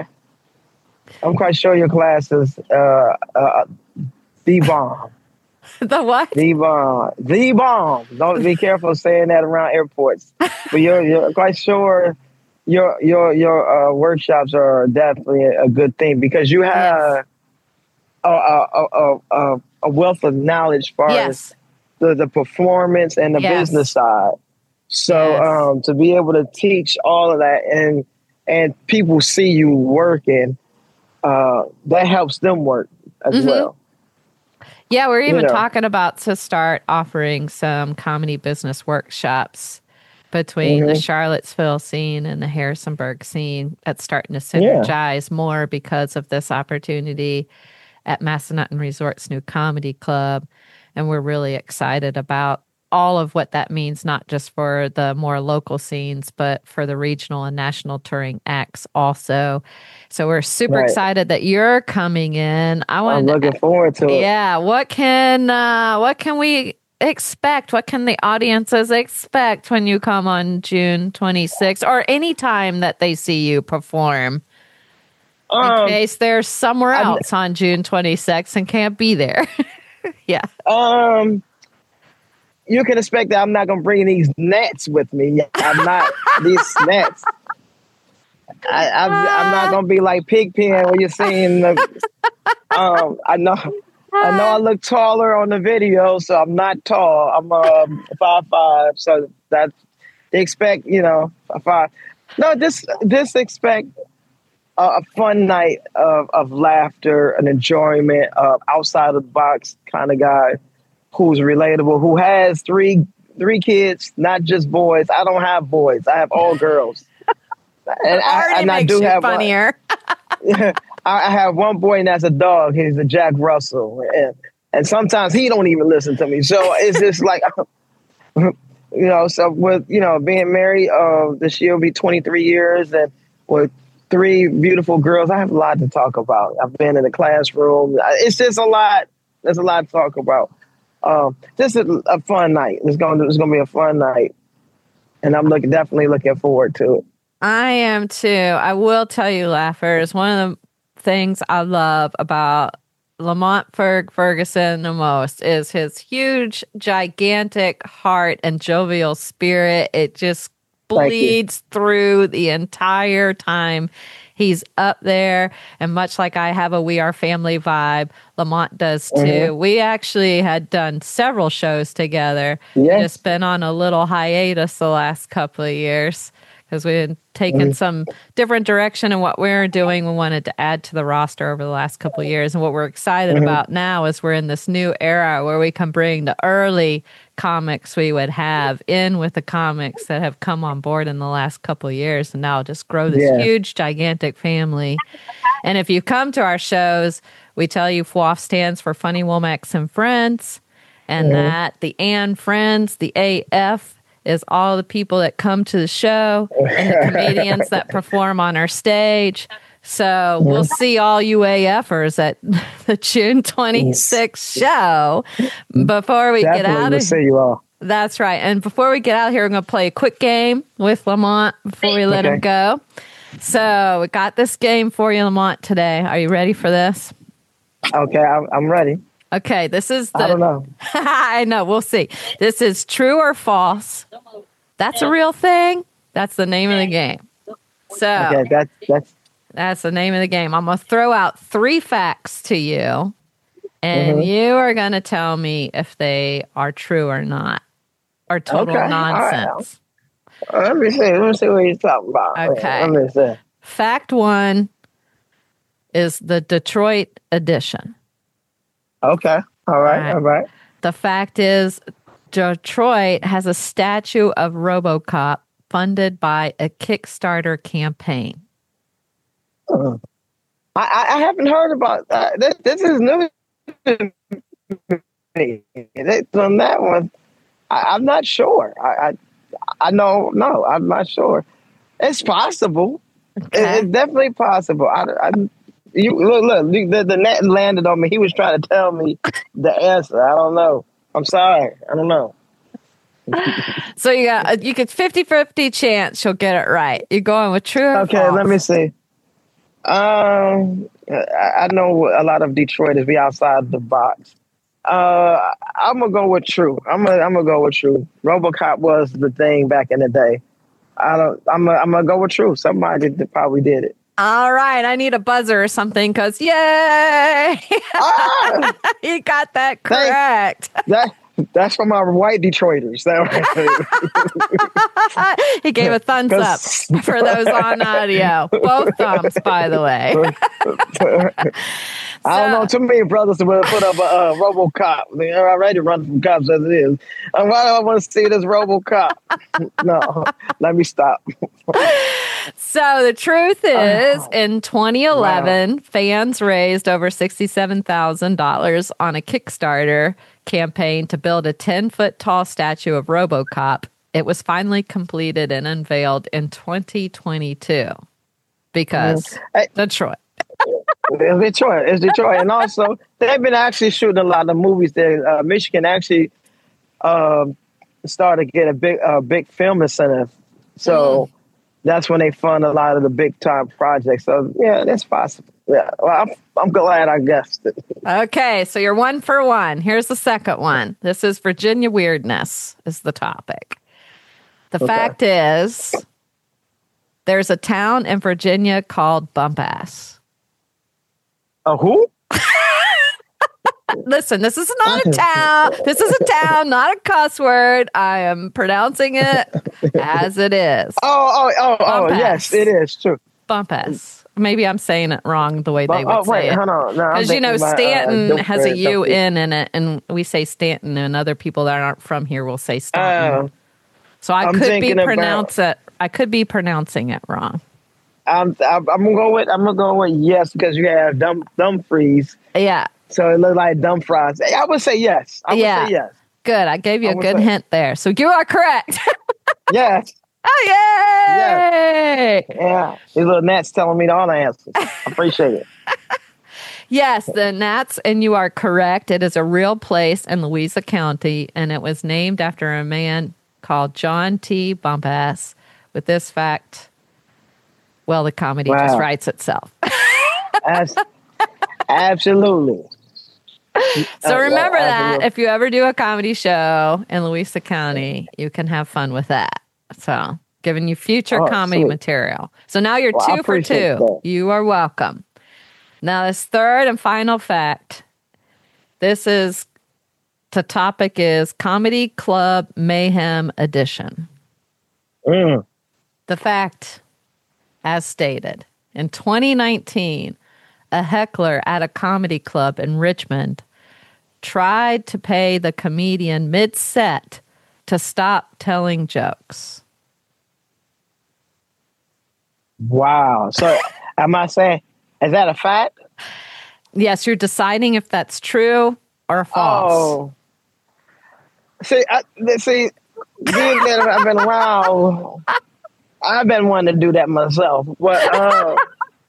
I'm quite sure your class is uh, uh, the bomb. The what? The bomb. The bomb. Don't be careful saying that around airports. But you're, you're quite sure your your your uh, workshops are definitely a good thing because you have a, a, a, a, a wealth of knowledge as far Yes. as the, the performance and the Yes. business side. So Yes. um, to be able to teach all of that and and people see you working, uh, that helps them work as Mhm. well. Yeah, we're even know. talking about to start offering some comedy business workshops between the Mhm. Charlottesville scene and the Harrisonburg scene. That's starting to Yeah. synergize more because of this opportunity at Massanutten Resort's new comedy club. And we're really excited about all of what that means, not just for the more local scenes, but for the regional and national touring acts also. So we're super Right. excited that you're coming in. I want. I'm looking forward to it. Yeah. What can uh, what can we expect? What can the audiences expect when you come on June twenty-sixth, or any time that they see you perform? In Um, case they're somewhere I'm- else on June twenty-sixth and can't be there. Yeah. Um, you can expect that I'm not gonna bring these nets with me. I'm not these nets. I, I'm, I'm not gonna be like Pigpen where you're seeing the. Um, I know, I know I look taller on the video, so I'm not tall. I'm um five five, so that they expect you know a five. No, just just expect a, a fun night of of laughter and enjoyment. Uh, outside of the box kind of guy who's relatable, who has three three kids, not just boys. I don't have boys. I have all girls. And I, Already and I makes do you have funnier. One, I have one boy and that's a dog. He's a Jack Russell, and and sometimes he don't even listen to me. So it's just like, you know. So with you know being married, uh, this year will be twenty-three years, and with three beautiful girls, I have a lot to talk about. I've been in the classroom. It's just a lot. There's a lot to talk about. Um, just a, a fun night. It's going. To, it's going to be a fun night, and I'm looking definitely looking forward to it. I am too. I will tell you, Laughers, one of the things I love about Lamont Ferg Ferguson the most is his huge, gigantic heart and jovial spirit. It just bleeds through the entire time he's up there. And much like I have a We Are Family vibe, Lamont does too. Mm-hmm. We actually had done several shows together. Yes. Just been on a little hiatus the last couple of years, because we had taken mm-hmm. some different direction in what we were doing. We wanted to add to the roster over the last couple of years. And what we're excited mm-hmm. about now is we're in this new era where we can bring the early comics we would have in with the comics that have come on board in the last couple of years, and now just grow this yeah. huge, gigantic family. And if you come to our shows, we tell you F W A F stands for Funny Womax and Friends, and mm-hmm. that the and Friends, the A F, is all the people that come to the show and the comedians that perform on our stage. So we'll see all you AFers at the June twenty-sixth show. Before we Definitely get out we'll of see you all. That's right. And before we get out of here, I'm going to play a quick game with Lamont before we let okay. him go. So we got this game for you, Lamont, today. Are you ready for this? Okay, I'm, I'm ready. Okay, this is the... I don't know. I know, we'll see. This is true or false. That's a real thing. That's the name of the game. So okay, that's that's that's the name of the game. I'm going to throw out three facts to you, and mm-hmm. you are going to tell me if they are true or not, or total okay. nonsense. All right. Let me see. Let me see what you're talking about. Okay. Let me see. Fact one is the Detroit edition. Okay. All right. All right. All right. The fact is, Detroit has a statue of RoboCop funded by a Kickstarter campaign. Uh, I, I haven't heard about that. This, this is new to me. On that one, I, I'm not sure. I, I I know, no, I'm not sure. It's possible. Okay. It, it's definitely possible. I, I you look, look, the, the net landed on me. He was trying to tell me the answer. I don't know. I'm sorry. I don't know. So you got you get fifty-fifty chance you'll get it right. You're going with true or okay, false? Let me see. Um, I, I know a lot of Detroiters be outside the box. Uh, I'm gonna go with true. I'm gonna I'm gonna go with true. RoboCop was the thing back in the day. I don't. I'm gonna, I'm gonna go with true. Somebody did, probably did it. All right, I need a buzzer or something because yay! Ah, you got that correct. That, that's from our white Detroiters. He gave a thumbs up for those on audio. Both thumbs, by the way. I don't know too many brothers to put up a uh, RoboCop. They're already running from cops as it is. And why do I want to see this RoboCop? No, let me stop. So the truth is, oh, in twenty eleven, wow. fans raised over sixty-seven thousand dollars on a Kickstarter campaign to build a ten-foot tall statue of RoboCop. It was finally completed and unveiled in twenty twenty-two because mm. hey, Detroit. It's Detroit. It's Detroit. And also, they've been actually shooting a lot of movies there. Uh, Michigan actually uh, started to get a big uh, big film incentive. So mm. that's when they fund a lot of the big time projects. So, yeah, that's possible. Yeah, well, I'm, I'm glad I guessed it. Okay, so you're one for one. Here's the second one. This is Virginia weirdness is the topic. The okay. fact is, there's a town in Virginia called Bumpass. A who? Listen, this is not a town. This is a town, not a cuss word. I am pronouncing it as it is. Oh, oh, oh, oh, yes, it is true. Bumpass. Maybe I'm saying it wrong the way they would oh, say wait, it. Hold on. Because, no, you know, Stanton uh, has a U N in it, and we say Stanton, and other people that aren't from here will say Stanton. Uh, so I I'm could be pronounce about, it. I could be pronouncing it wrong. I'm, I'm, I'm gonna go with I'm gonna go with yes because you have Dum Dumfries. Yeah. So it looks like Dumfries. I would say yes. I would yeah. say yes. Good. I gave you I a good say. hint there. So you are correct. Yes. Oh, yay! Yes. Yeah. These little gnats telling me all the answers. I appreciate it. Yes, the Gnats, and you are correct. It is a real place in Louisa County, and it was named after a man called John T. Bumpass. With this fact, well, the comedy wow. just writes itself. As, absolutely. So remember uh, that if you ever do a comedy show in Louisa County, you can have fun with that. So giving you future oh, comedy sweet. material. So now you're well, two for two. That. You are welcome. Now this third and final fact. This is, the topic is Comedy Club Mayhem Edition. Mm. The fact, as stated, in twenty nineteen, a heckler at a comedy club in Richmond tried to pay the comedian mid-set to stop telling jokes. Wow. So am I saying, is that a fact? Yes, you're deciding if that's true or false. Oh. See, I, see, being that I've been around, I've been wanting to do that myself. But uh,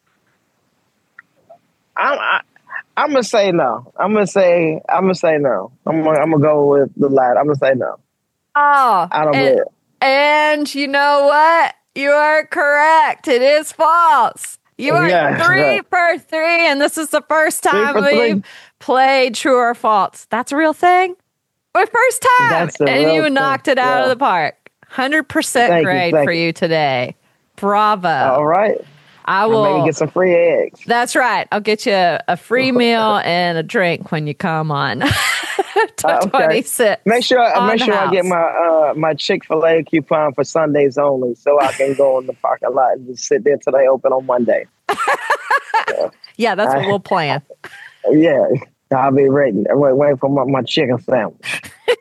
I'm, I, I'm gonna say no. I'm gonna say I'm gonna say no. I'm gonna, I'm gonna go with the latter. I'm gonna say no. Oh, I don't and, believe it. And you know what? You are correct. It is false. You are yes, three right. for three, and this is the first time we've three. played true or false. That's a real thing. My first time, and you knocked thing. it out yeah. of the park. one hundred percent thank grade you, for you. you today. Bravo. All right. I will I'll maybe get some free eggs. That's right. I'll get you a free meal and a drink when you come on. uh, okay. twenty-six. Make sure, make sure I get my uh, my Chick-fil-A coupon for Sundays only, so I can go in the parking lot and just sit there till they open on Monday. yeah. yeah, that's what we'll plan. Yeah, I'll be ready. Wait, wait for my, my chicken sandwich.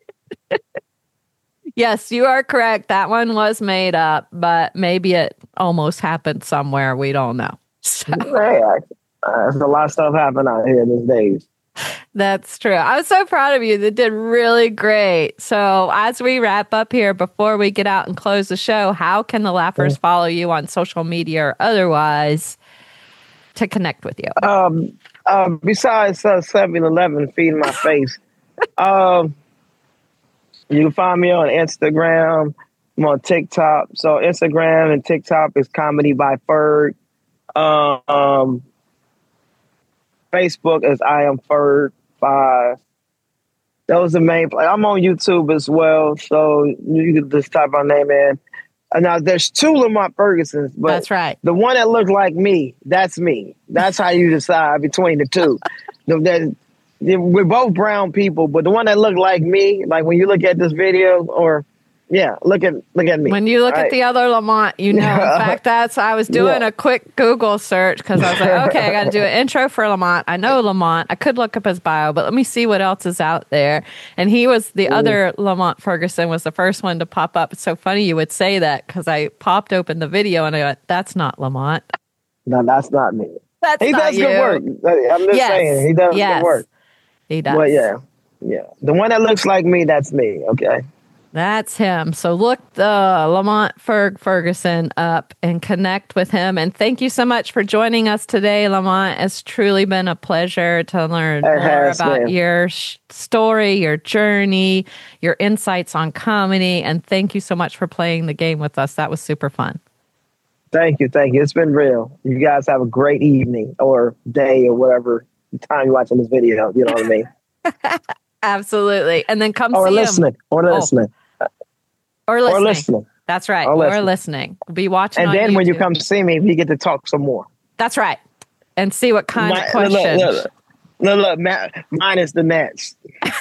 Yes, you are correct. That one was made up, but maybe it almost happened somewhere. We don't know. So. Yeah, uh, there's a lot of stuff happening out here these days. That's true. I'm so proud of you. That did really great. So as we wrap up here, before we get out and close the show, how can the Laughers mm-hmm. follow you on social media or otherwise to connect with you? Um, um, besides uh, seven eleven feeding my face, um, you can find me on Instagram. I'm on TikTok. So Instagram and TikTok is Comedy by Ferg. Um, Facebook is I am Ferg five. Those are the main. I'm on YouTube as well, so you can just type my name in. Uh, now there's two Lamont Fergusons, but that's right. The one that looked like me, that's me. That's how you decide between the two. the, the, We're both brown people, but the one that looked like me, like when you look at this video, or yeah, look at look at me. When you look right. at the other Lamont, you know. In fact, that's I was doing yeah. a quick Google search because I was like, okay, I got to do an intro for Lamont. I know Lamont. I could look up his bio, but let me see what else is out there. And he was the mm. other Lamont Ferguson was the first one to pop up. It's so funny you would say that because I popped open the video and I went, "That's not Lamont." No, that's not me. That's he not does you. good work. I'm just yes. saying, he does yes. good work. He does. But yeah, Yeah. The one that looks like me, that's me. Okay. That's him. So look the Lamont Ferg Ferguson up and connect with him. And thank you so much for joining us today, Lamont. It's truly been a pleasure to learn It more has, about man. your sh- story, your journey, your insights on comedy. And thank you so much for playing the game with us. That was super fun. Thank you. Thank you. It's been real. You guys have a great evening or day or whatever time you're watching this video. You know what I mean? Absolutely. And then come Or see listening. him. Or Oh. listening. Or listening. Or listening. That's right. Or Or listening. listening. We'll be watching And on then when you YouTube. come see me, we get to talk some more. That's right. And see what kind My- of questions. Look, look, look, look, ma- minus the Nets.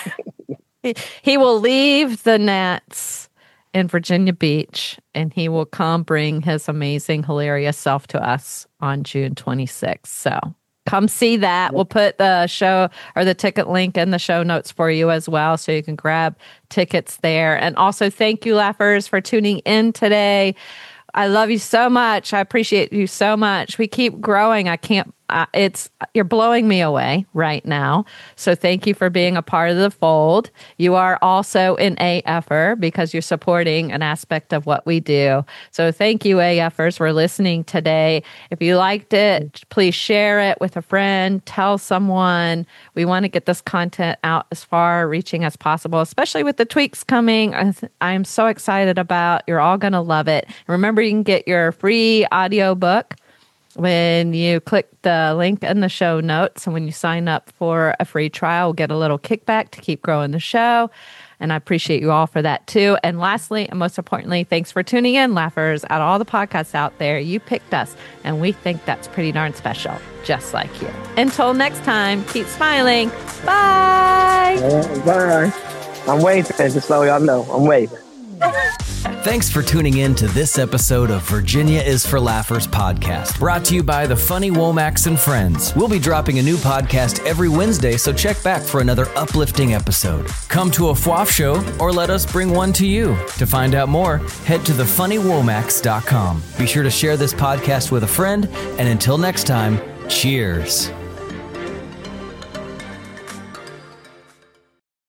He will leave the Nats in Virginia Beach, and he will come bring his amazing, hilarious self to us on June twenty-sixth. So come see that. We'll put the show or the ticket link in the show notes for you as well, so you can grab tickets there. And also, thank you, Laughers, for tuning in today. I love you so much. I appreciate you so much. We keep growing. I can't, uh, it's, you're blowing me away right now. So thank you for being a part of the fold. You are also an AFer because you're supporting an aspect of what we do. So thank you, AFers, for listening today. If you liked it, please share it with a friend, tell someone. We want to get this content out as far reaching as possible, especially with the tweaks coming. I th- I'm so excited about. You're all going to love it. Remember, you can get your free audio book when you click the link in the show notes. And when you sign up for a free trial, we'll get a little kickback to keep growing the show. And I appreciate you all for that too. And lastly, and most importantly, thanks for tuning in, Laughers. Out of all the podcasts out there, you picked us. And we think that's pretty darn special, just like you. Until next time, keep smiling. Bye. Uh, bye. I'm waving, just so y'all know. I'm waving. Thanks for tuning in to this episode of Virginia is for Laughers podcast, brought to you by the Funny Womax and Friends. We'll be dropping a new podcast every Wednesday, so check back for another uplifting episode. Come to a F W A F show or let us bring one to you. To find out more, head to the funny womax dot com. Be sure to share this podcast with a friend, and until next time, cheers.